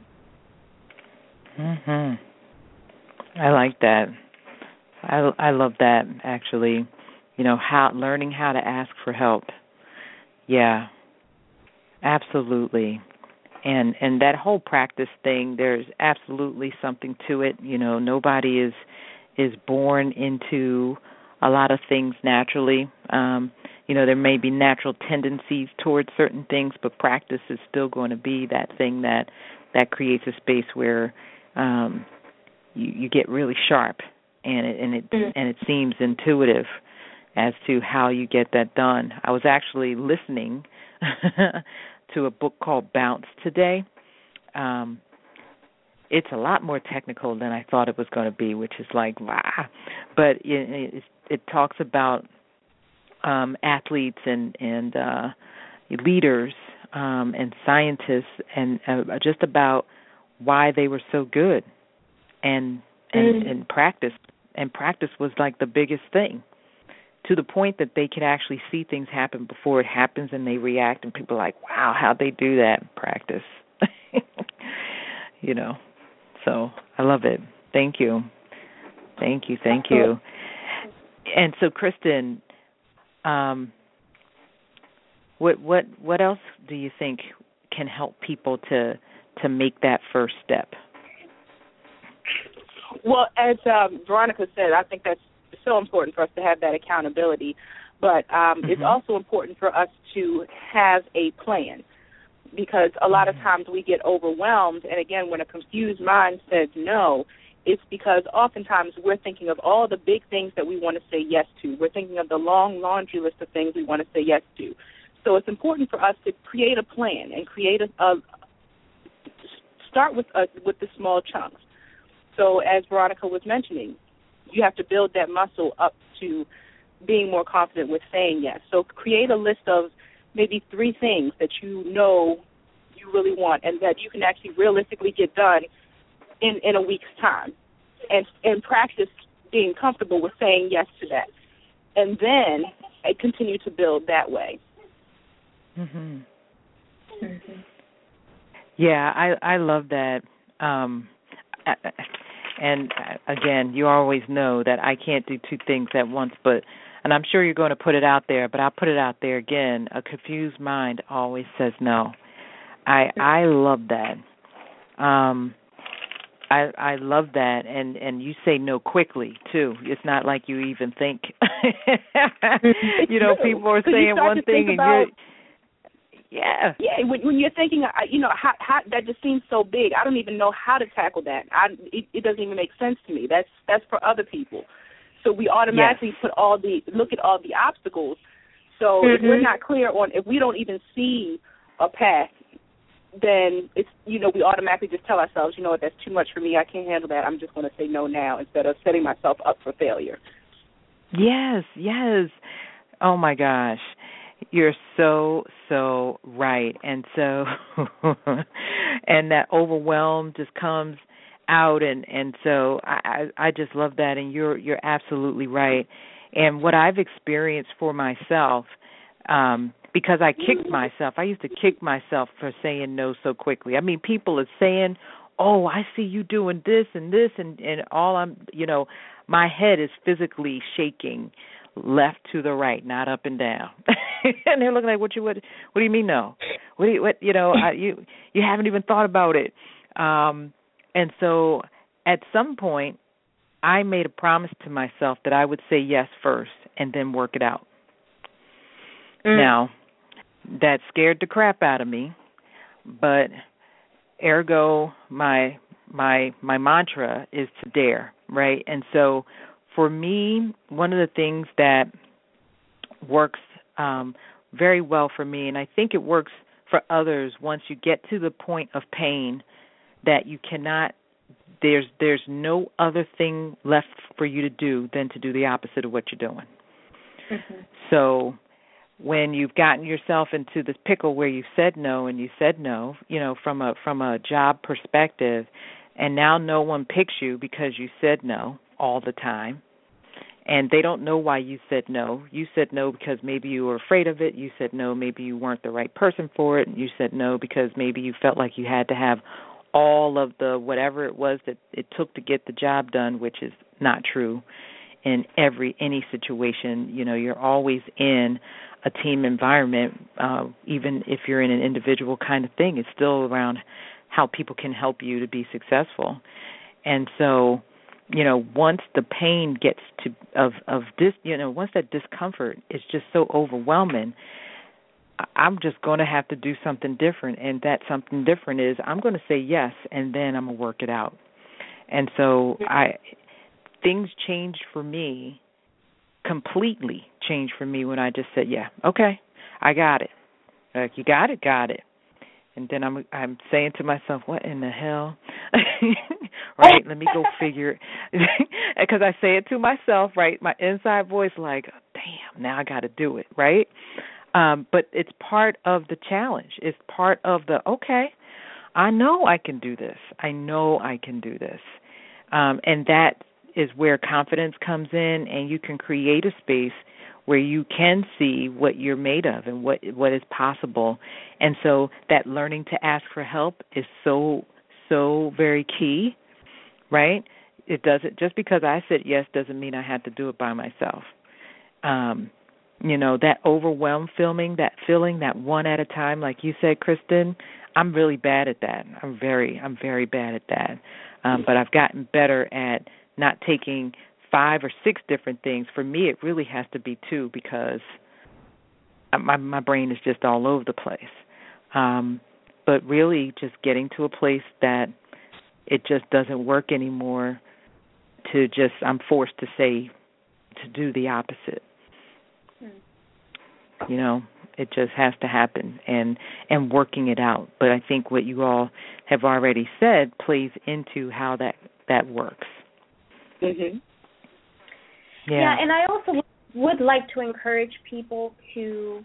C: Mhm. I like that. I I love that, actually. You know, how learning how to ask for help. Yeah. Absolutely. And and that whole practice thing, there's absolutely something to it. You know, nobody is is born into a lot of things naturally. Um, you know, there may be natural tendencies towards certain things, but practice is still going to be that thing that that creates a space where um, you, you get really sharp, and it and it mm. and it seems intuitive as to how you get that done. I was actually listening to a book called Bounce today. Um, it's a lot more technical than I thought it was going to be, which is like, wow. But it, it, it talks about um, athletes and, and uh, leaders um, and scientists and uh, just about why they were so good. And, and, mm. and practice. And practice was like the biggest thing, to the point that they could actually see things happen before it happens, and they react, and people are like, wow, how'd they do that in practice? You know, so I love it. Thank you. Thank you, thank you. And so, Kristen, um, what what what else do you think can help people to to make that first step?
E: Well, as um, Veronica said, I think that's so important for us to have that accountability, but um, mm-hmm. it's also important for us to have a plan, because a lot mm-hmm. of times we get overwhelmed, and again, when a confused mind says no, it's because oftentimes we're thinking of all the big things that we want to say yes to. We're thinking of the long laundry list of things we want to say yes to. So it's important for us to create a plan and create a, a start with a, with the small chunks. So as Veronica was mentioning, you have to build that muscle up to being more confident with saying yes. So create a list of maybe three things that you know you really want and that you can actually realistically get done in, in a week's time, and and practice being comfortable with saying yes to that. And then I continue to build that way.
C: Mm-hmm. Mm-hmm. Yeah, I, I love that. Um, I, And again, you always know that I can't do two things at once, but, and I'm sure you're going to put it out there, but I'll put it out there again. A confused mind always says no. I I love that. Um, I I love that, and, and you say no quickly too. It's not like you even think. You know, people are saying one thing and you're. Yeah.
E: Yeah, when, when you're thinking, you know, how, how, that just seems so big. I don't even know how to tackle that. I, it, it doesn't even make sense to me. That's that's for other people. So we automatically yes. put all the, look at all the obstacles. So mm-hmm. if we're not clear on, if we don't even see a path, then it's, you know, we automatically just tell ourselves, you know what, that's too much for me. I can't handle that. I'm just going to say no now instead of setting myself up for failure.
C: Yes, yes. Oh, my gosh. You're so, so right. And so, and that overwhelm just comes out. And, and so I, I just love that. And you're, you're absolutely right. And what I've experienced for myself, um, because I kicked myself, I used to kick myself for saying no so quickly. I mean, people are saying, oh, I see you doing this and this, and, and all I'm, you know, my head is physically shaking left to the right, not up and down. And they're looking like, what you what? What do you mean no? What do you what? You know, I, you you haven't even thought about it. Um, and so, at some point, I made a promise to myself that I would say yes first and then work it out. Mm. Now, that scared the crap out of me, but ergo my my my mantra is to dare, right? And so for me, one of the things that works um, very well for me, and I think it works for others once you get to the point of pain that you cannot, there's there's no other thing left for you to do than to do the opposite of what you're doing. Mm-hmm. So when you've gotten yourself into this pickle where you said no and you said no, you know, from a from a job perspective, and now no one picks you because you said no all the time, and they don't know why you said no. You said no because maybe you were afraid of it. You said no, maybe you weren't the right person for it. You said no because maybe you felt like you had to have all of the whatever it was that it took to get the job done, which is not true in every any situation. You know, you're always in a team environment, uh, even if you're in an individual kind of thing. It's still around how people can help you to be successful. And so, you know, once the pain gets to of of this, you know, once that discomfort is just so overwhelming, I'm just going to have to do something different. And that something different is I'm going to say yes, and then I'm going to work it out. And so I things changed for me, completely changed for me when I just said, yeah, okay, I got it. Like, you got it, got it. And then I'm I'm saying to myself, what in the hell? Right? Let me go figure it. Because I say it to myself, right? My inside voice like, damn, now I got to do it, right? Um, but it's part of the challenge. It's part of the, okay, I know I can do this. I know I can do this. Um, and that is where confidence comes in, and you can create a space where you can see what you're made of and what what is possible. And so that learning to ask for help is so, so very key, right? It doesn't, just because I said yes doesn't mean I had to do it by myself. Um, you know, that overwhelmed feeling, that feeling, that one at a time, like you said, Kristen, I'm really bad at that. I'm very, I'm very bad at that. Um, but I've gotten better at not taking five or six different things. For me, it really has to be two, because my my brain is just all over the place. Um, but really just getting to a place that it just doesn't work anymore, to just, I'm forced to say, to do the opposite. You know, it just has to happen, and, and working it out. But I think what you all have already said plays into how that, that works.
D: Mm-hmm. Yeah. yeah, and I also would like to encourage people to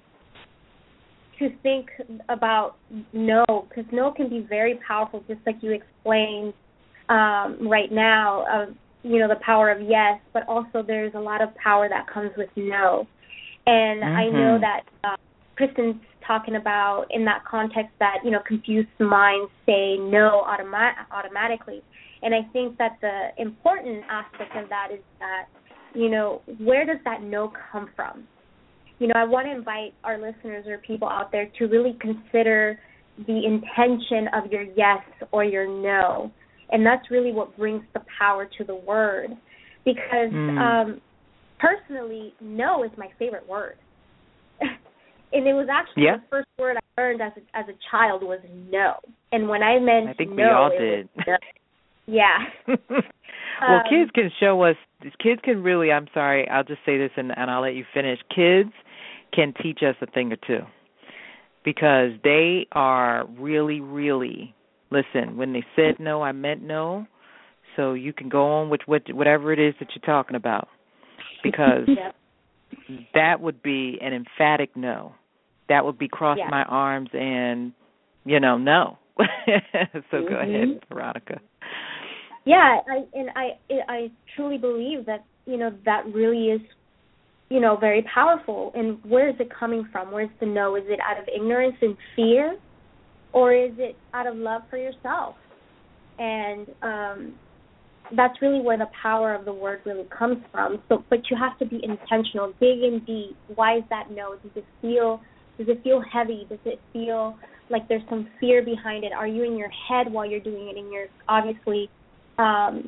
D: to think about no, because no can be very powerful, just like you explained um, right now, of, you know, the power of yes, but also there's a lot of power that comes with no. And mm-hmm. I know that uh, Kristen's talking about in that context that, you know, confused minds say no automa- automatically. And I think that the important aspect of that is that, you know, where does that no come from? You know, I want to invite our listeners or people out there to really consider the intention of your yes or your no. And that's really what brings the power to the word. Because mm. um, personally, no is my favorite word. And it was actually yeah. the first word I learned as a, as a child was no. And when I meant
C: I think
D: no,
C: we all did.
D: No. Yeah.
C: Well,
D: um,
C: kids can show us, kids can really, I'm sorry, I'll just say this and, and I'll let you finish. Kids can teach us a thing or two, because they are really, really, listen, when they said no, I meant no, so you can go on with what, whatever it is that you're talking about, because yep. that would be an emphatic no. That would be cross yeah. my arms and, you know, no. So mm-hmm. go ahead, Veronica.
D: Yeah, I, and I I truly believe that, you know, that really is, you know, very powerful. And where is it coming from? Where's the no? Is it out of ignorance and fear, or is it out of love for yourself? And um, that's really where the power of the word really comes from. So, but you have to be intentional, dig in deep. Why is that no? Does it feel does it feel heavy? Does it feel like there's some fear behind it? Are you in your head while you're doing it, and you're obviously um,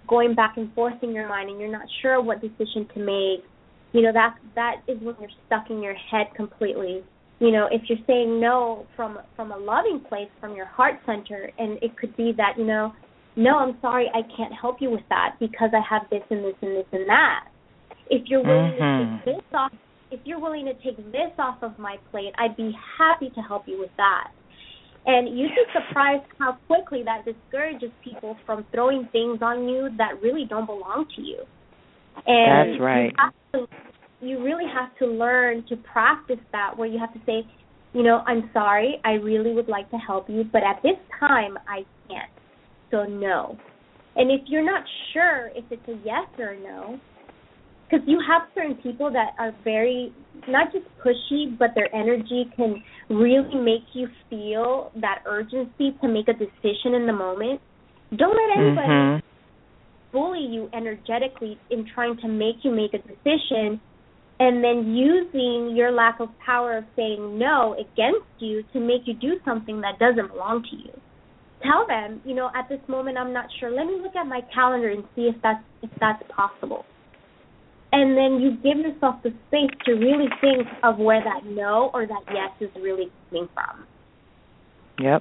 D: going back and forth in your mind and you're not sure what decision to make, you know, that that is when you're stuck in your head completely. You know, if you're saying no from from a loving place, from your heart center, and it could be that, you know, no, I'm sorry, I can't help you with that because I have this and this and this and that. If you're willing mm-hmm. to take this off, if you're willing to take this off of my plate, I'd be happy to help you with that. And you'd be surprised how quickly that discourages people from throwing things on you that really don't belong to you. And
C: that's right.
D: You, have to, you really have to learn to practice that, where you have to say, you know, I'm sorry, I really would like to help you, but at this time I can't. So no. And if you're not sure if it's a yes or a no, because you have certain people that are very, not just pushy, but their energy can really make you feel that urgency to make a decision in the moment. Don't let anybody mm-hmm. bully you energetically in trying to make you make a decision and then using your lack of power of saying no against you to make you do something that doesn't belong to you. Tell them, you know, at this moment I'm not sure. Let me look at my calendar and see if that's if that's possible. And then you give yourself the space to really think of where that no or that yes is really coming from.
C: Yep.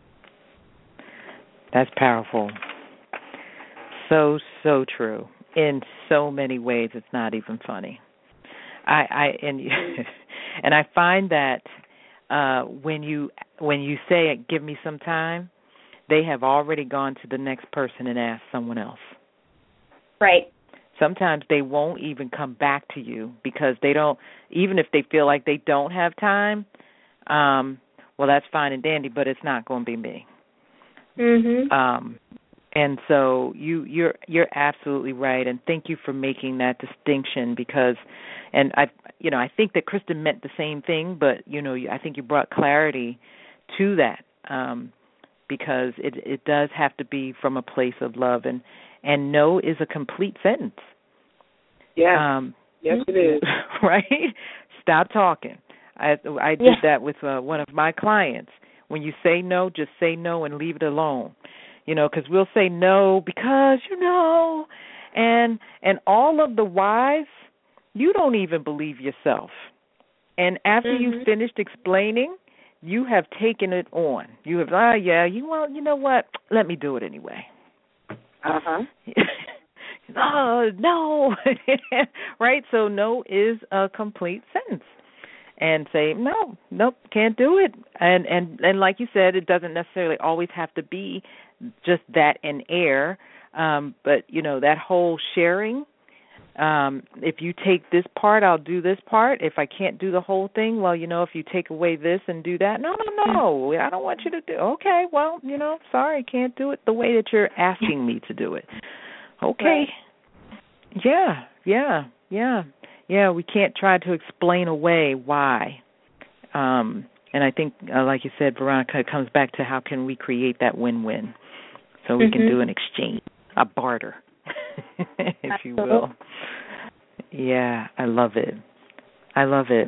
C: That's powerful. So, so true. In so many ways, it's not even funny. I, I and and I find that uh, when you when you say, give me some time, they have already gone to the next person and asked someone else.
D: Right.
C: Sometimes they won't even come back to you because they don't, even if they feel like they don't have time, um, well, that's fine and dandy, but it's not going to be me.
D: Mm-hmm.
C: Um, and so you, you're you're absolutely right, and thank you for making that distinction because, and I, you know, I think that Kristen meant the same thing, but you know, I think you brought clarity to that um, because it it does have to be from a place of love, and and no is a complete sentence.
E: Yeah.
C: Um,
E: yes, it is.
C: Right? Stop talking. I I did yeah. that with uh, one of my clients. When you say no, just say no and leave it alone. You know, because we'll say no because, you know, and and all of the whys, you don't even believe yourself. And after mm-hmm. you've finished explaining, you have taken it on. You have, ah, oh, yeah, you want, you know what? Let me do it anyway.
E: Uh-huh.
C: Oh, no. Right? So no is a complete sentence. And say, no, nope, can't do it. And, and and like you said, it doesn't necessarily always have to be just that in air. Um, but, you know, that whole sharing, um, if you take this part, I'll do this part. If I can't do the whole thing, well, you know, if you take away this and do that, no, no, no, I don't want you to do. Okay, well, you know, sorry, can't do it the way that you're asking me to do it. Okay. Right. Yeah, yeah, yeah. Yeah, we can't try to explain away why. Um, and I think, uh, like you said, Veronica, it comes back to how can we create that win-win so we mm-hmm. can do an exchange, a barter, if you will. Yeah, I love it. I love it.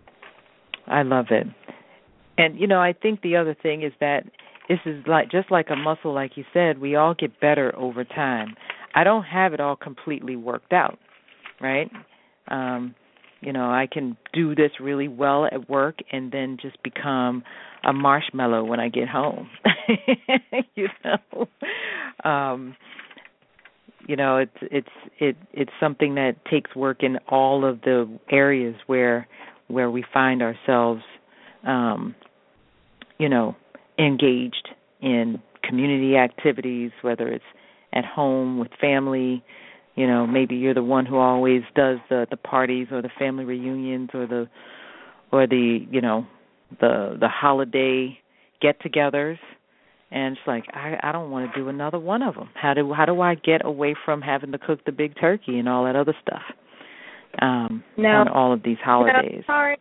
C: I love it. And, you know, I think the other thing is that this is like just like a muscle, like you said, we all get better over time. I don't have it all completely worked out, right? Um, you know, I can do this really well at work and then just become a marshmallow when I get home. you know, um, you know, it's it's it it's something that takes work in all of the areas where where we find ourselves, um, you know, engaged in community activities, whether it's at home with family. You know, maybe you're the one who always does the, the parties or the family reunions or the or the you know the the holiday get-togethers, and it's like I, I don't want to do another one of them. How do how do I get away from having to cook the big turkey and all that other stuff um,
D: no.
C: on all of these holidays?
D: No, sorry.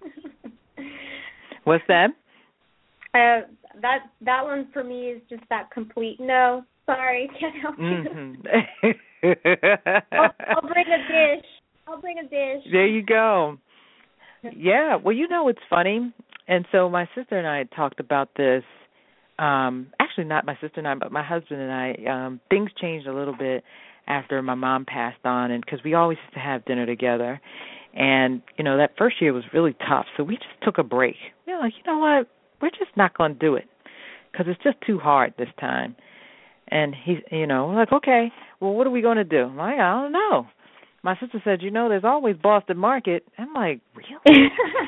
C: What's that?
D: Uh, that that one for me is just that complete no. Sorry, can't help you.
C: Mm-hmm.
D: I'll, I'll bring a dish. I'll bring a dish.
C: There you go. Yeah. Well, you know, it's funny. And so my sister and I had talked about this. Um, actually, actually not my sister and I, but my husband and I, um, things changed a little bit after my mom passed on, and because we always used to have dinner together. And, you know, that first year was really tough, so we just took a break. We were like, you know what, we're just not going to do it because it's just too hard this time. And he, you know, we're like, okay, well, what are we going to do? I'm like, I don't know. My sister said, you know, there's always Boston Market. I'm like, really?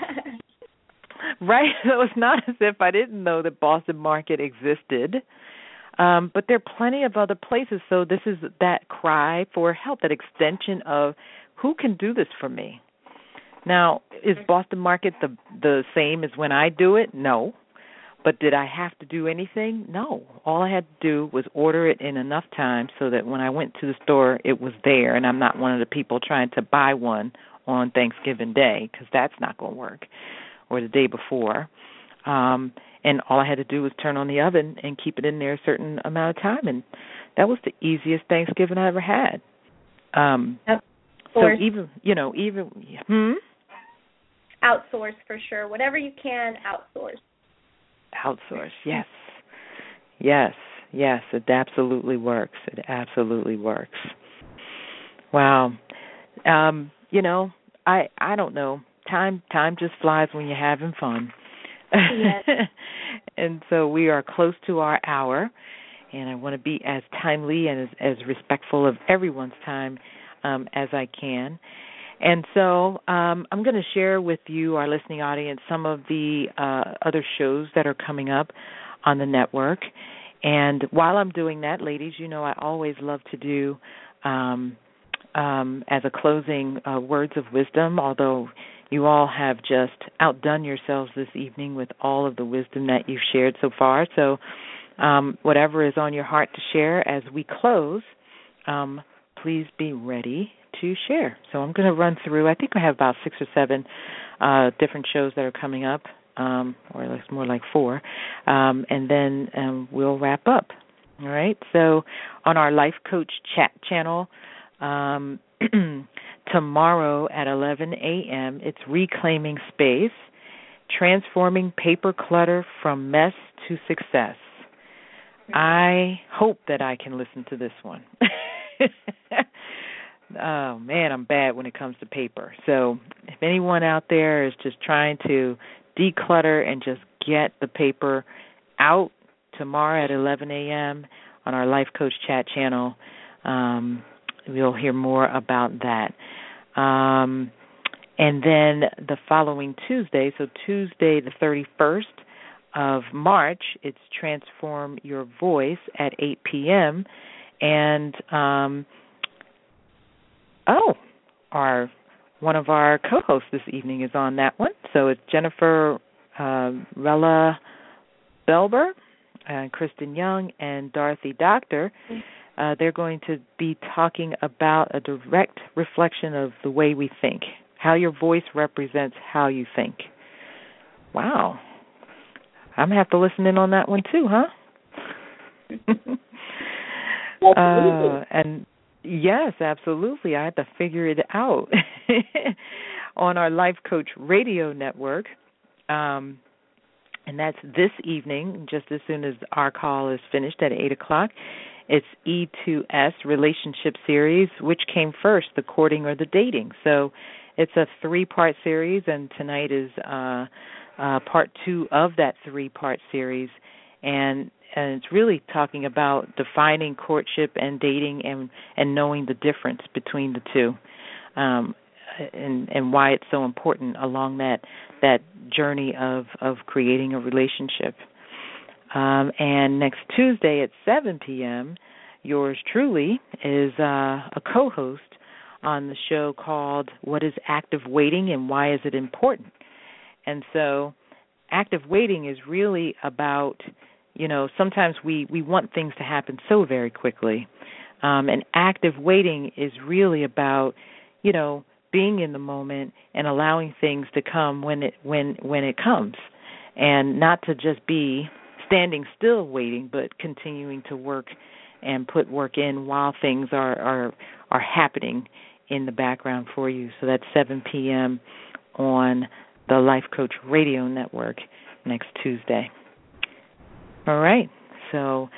C: Right? So it's not as if I didn't know that Boston Market existed. Um, but there are plenty of other places. So this is that cry for help, that extension of who can do this for me. Now, is Boston Market the the same as when I do it? No. But did I have to do anything? No. All I had to do was order it in enough time so that when I went to the store, it was there, and I'm not one of the people trying to buy one on Thanksgiving Day, because that's not going to work, or the day before. Um, and all I had to do was turn on the oven and keep it in there a certain amount of time, and that was the easiest Thanksgiving I ever had. Um,
D: yep.
C: So even, you know, even, hmm?
D: Outsource for sure. Whatever you can, outsource.
C: Outsource, yes. Yes, yes, it absolutely works. It absolutely works. Wow. Um, you know, I I don't know. Time time just flies when you're having fun.
D: Yes.
C: And so we are close to our hour, and I want to be as timely and as, as respectful of everyone's time um, as I can. And so um, I'm going to share with you, our listening audience, some of the uh, other shows that are coming up on the network. And while I'm doing that, ladies, you know I always love to do, um, um, as a closing, uh, words of wisdom, although you all have just outdone yourselves this evening with all of the wisdom that you've shared so far. So um, whatever is on your heart to share as we close, um, please be ready to share. So I'm going to run through, I think I have about six or seven uh, different shows that are coming up, um, or it's more like four, um, and then um, we'll wrap up. All right? So on our Life Coach chat channel, um, tomorrow at eleven a.m., it's Reclaiming Space, Transforming Paper Clutter from Mess to Success. I hope that I can listen to this one. Oh, man, I'm bad when it comes to paper. So if anyone out there is just trying to declutter and just get the paper out, tomorrow at eleven a.m. on our Life Coach chat channel, um, we'll hear more about that. Um, and then the following Tuesday, so Tuesday the thirty-first of March, it's Transform Your Voice at eight p.m. And, um, oh, our one of our co-hosts this evening is on that one. So it's Jennifer uh, Rella Belber, uh, Kristen Young, and Dorothy Doctor. Uh, they're going to be talking about a direct reflection of the way we think, how your voice represents how you think. Wow. I'm going to have to listen in on that one too, huh? uh, and yes, absolutely. I had to figure it out on our Life Coach Radio Network. Um, and that's this evening, just as soon as our call is finished at eight o'clock. It's E two S Relationship Series, which came first, the courting or the dating. So it's a three-part series, and tonight is uh, uh, part two of that three-part series. And and it's really talking about defining courtship and dating and, and knowing the difference between the two, um, and, and why it's so important along that that journey of, of creating a relationship. Um, and next Tuesday at seven p.m., yours truly is uh, a co-host on the show called What is Active Waiting and Why is it Important? And so active waiting is really about, you know, sometimes we, we want things to happen so very quickly. Um, and active waiting is really about, you know, being in the moment and allowing things to come when it when when it comes, and not to just be standing still waiting, but continuing to work and put work in while things are, are, are happening in the background for you. So that's seven p.m. on the Life Coach Radio Network next Tuesday. All right. so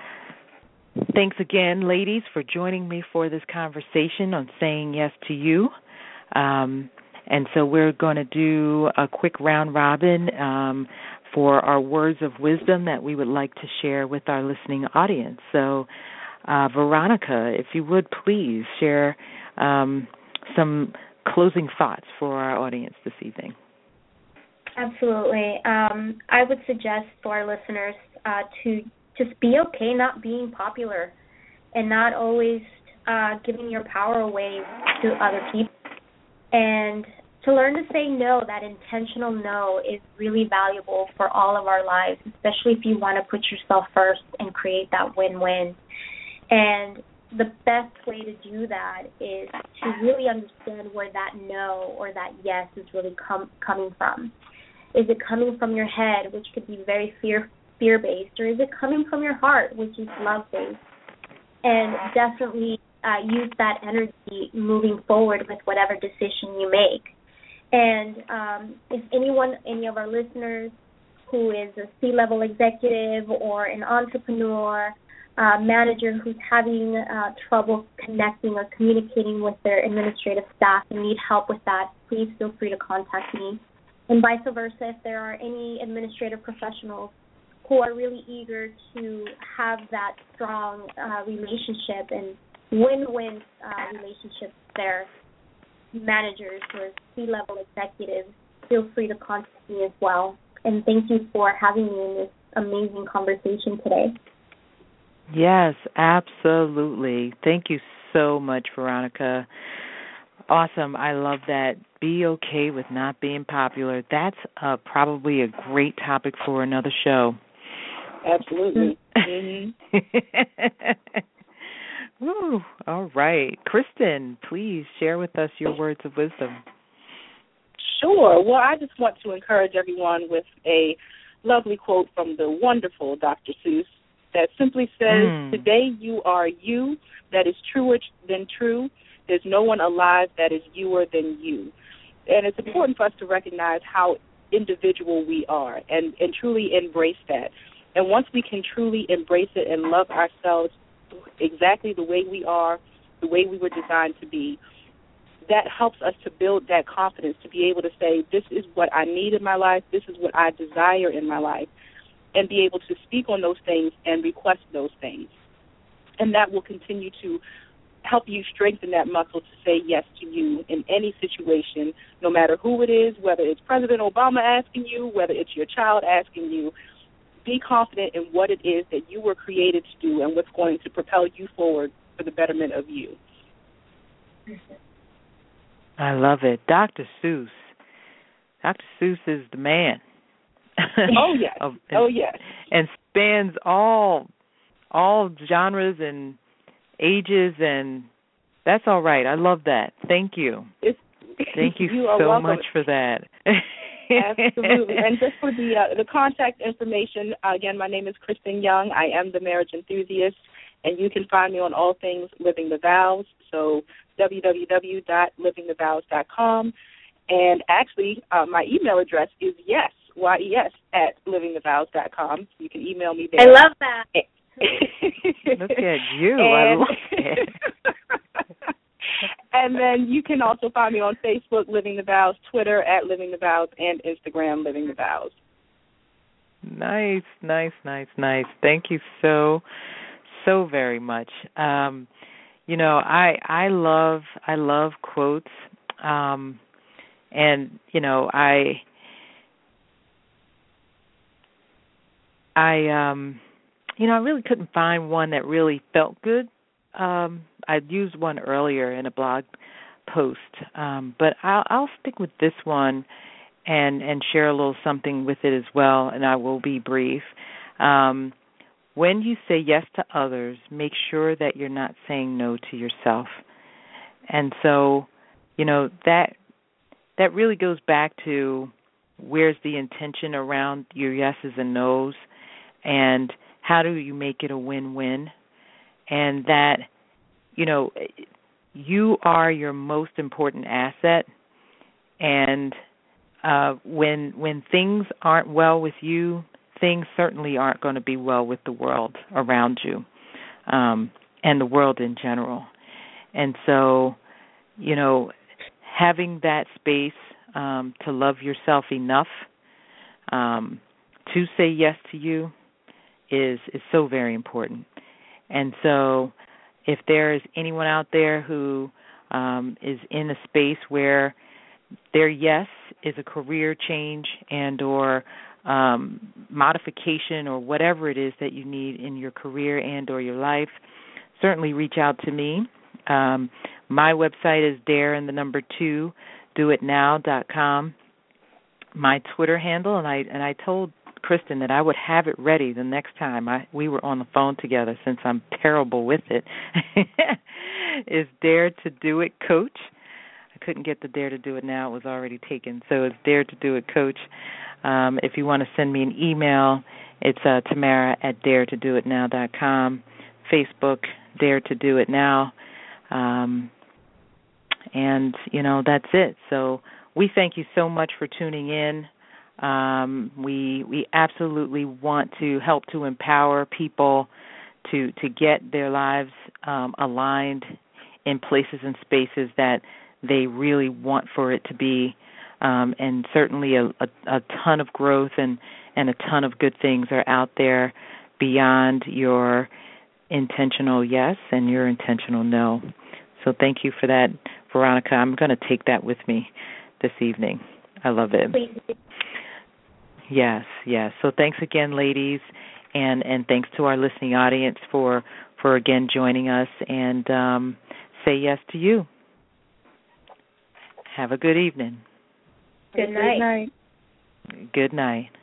C: thanks again, ladies, for joining me for this conversation on saying yes to you. Um, and so we're going to do a quick round robin um, for our words of wisdom that we would like to share with our listening audience. So, uh, Veronica, if you would please share um, some closing thoughts for our audience this evening.
D: Absolutely. Um, I would suggest for our listeners uh, to just be okay not being popular and not always uh, giving your power away to other people. And to learn to say no, that intentional no, is really valuable for all of our lives, especially if you want to put yourself first and create that win-win. And the best way to do that is to really understand where that no or that yes is really com- coming from. Is it coming from your head, which could be very fear, fear-based, or is it coming from your heart, which is love-based? And definitely uh, use that energy moving forward with whatever decision you make. And um, if anyone, any of our listeners who is a C-level executive or an entrepreneur, uh, manager who's having uh, trouble connecting or communicating with their administrative staff and need help with that, please feel free to contact me. And vice versa, if there are any administrative professionals who are really eager to have that strong uh, relationship and win-win uh, relationship with their managers or C-level executives, feel free to contact me as well. And thank you for having me in this amazing conversation today.
C: Yes, absolutely. Thank you so much, Veronica. Awesome. I love that. Be okay with not being popular. That's uh, probably a great topic for another show.
E: Absolutely. Mm-hmm.
C: Woo. All right. Kristen, please share with us your words of wisdom.
E: Sure. Well, I just want to encourage everyone with a lovely quote from the wonderful Doctor Seuss that simply says, mm. today you are you, that is truer than true. There's no one alive that is youer than you. And it's important for us to recognize how individual we are and, and truly embrace that. And once we can truly embrace it and love ourselves exactly the way we are, the way we were designed to be, that helps us to build that confidence to be able to say, this is what I need in my life, this is what I desire in my life, and be able to speak on those things and request those things. And that will continue to help you strengthen that muscle to say yes to you in any situation, no matter who it is, whether it's President Obama asking you, whether it's your child asking you. Be confident in what it is that you were created to do and what's going to propel you forward for the betterment of you.
C: I love it. Doctor Seuss. Doctor Seuss is the man.
E: Oh, yes.
C: of,
E: and, oh, yes.
C: And spans all all genres and ages, and that's all right. I love that. Thank you.
E: It's,
C: Thank you,
E: you
C: so
E: welcome.
C: much for that.
E: Absolutely. And just for the uh, the contact information, uh, again, my name is Kristen Young. I am the marriage enthusiast, and you can find me on all things Living the Vows, so w w w dot living the vows dot com. And actually, uh, my email address is yes, Y E S, at living the vows dot com. You can email me there.
D: I love that.
C: Look at you.
E: And,
C: I love it.
E: And then you can also find me on Facebook, Living the Vows, Twitter at Living the Vows, and Instagram, Living the Vows.
C: Nice, nice, nice, nice. Thank you so, so very much. Um, you know, I I love I love quotes, um, and you know I I um, you know I really couldn't find one that really felt good. Um, I used one earlier in a blog post, um, but I'll, I'll stick with this one and, and share a little something with it as well, and I will be brief. Um, when you say yes to others, make sure that you're not saying no to yourself. And so, you know, that that really goes back to where's the intention around your yeses and nos, and how do you make it a win-win? And that, you know, you are your most important asset. And uh, when when things aren't well with you, things certainly aren't going to be well with the world around you, um, and the world in general. And so, you know, having that space um, to love yourself enough um, to say yes to you is is so very important. And so if there is anyone out there who um, is in a space where their yes is a career change and or um, modification or whatever it is that you need in your career and or your life, certainly reach out to me. Um, my website is dare and the number two, do it now dot com. My Twitter handle, and I and I told Kristen that I would have it ready the next time I we were on the phone together, since I'm terrible with it, is Dare to Do It Coach. I couldn't get the Dare to Do It Now. It was already taken. So it's Dare to Do It Coach. Um, if you want to send me an email, it's uh, Tamara at dare to do it now dot com. Facebook, Dare to Do It Now. Um, and, you know, that's it. So we thank you so much for tuning in. Um, we we absolutely want to help to empower people to to get their lives um, aligned in places and spaces that they really want for it to be, um, and certainly a, a, a ton of growth and, and a ton of good things are out there beyond your intentional yes and your intentional no. So thank you for that, Veronica. I'm going to take that with me this evening. I love it.
D: Please.
C: Yes, yes. So thanks again, ladies, and, and thanks to our listening audience for, for again joining us, and um, say yes to you. Have a good evening.
D: Good night.
E: Good night.
C: Good night.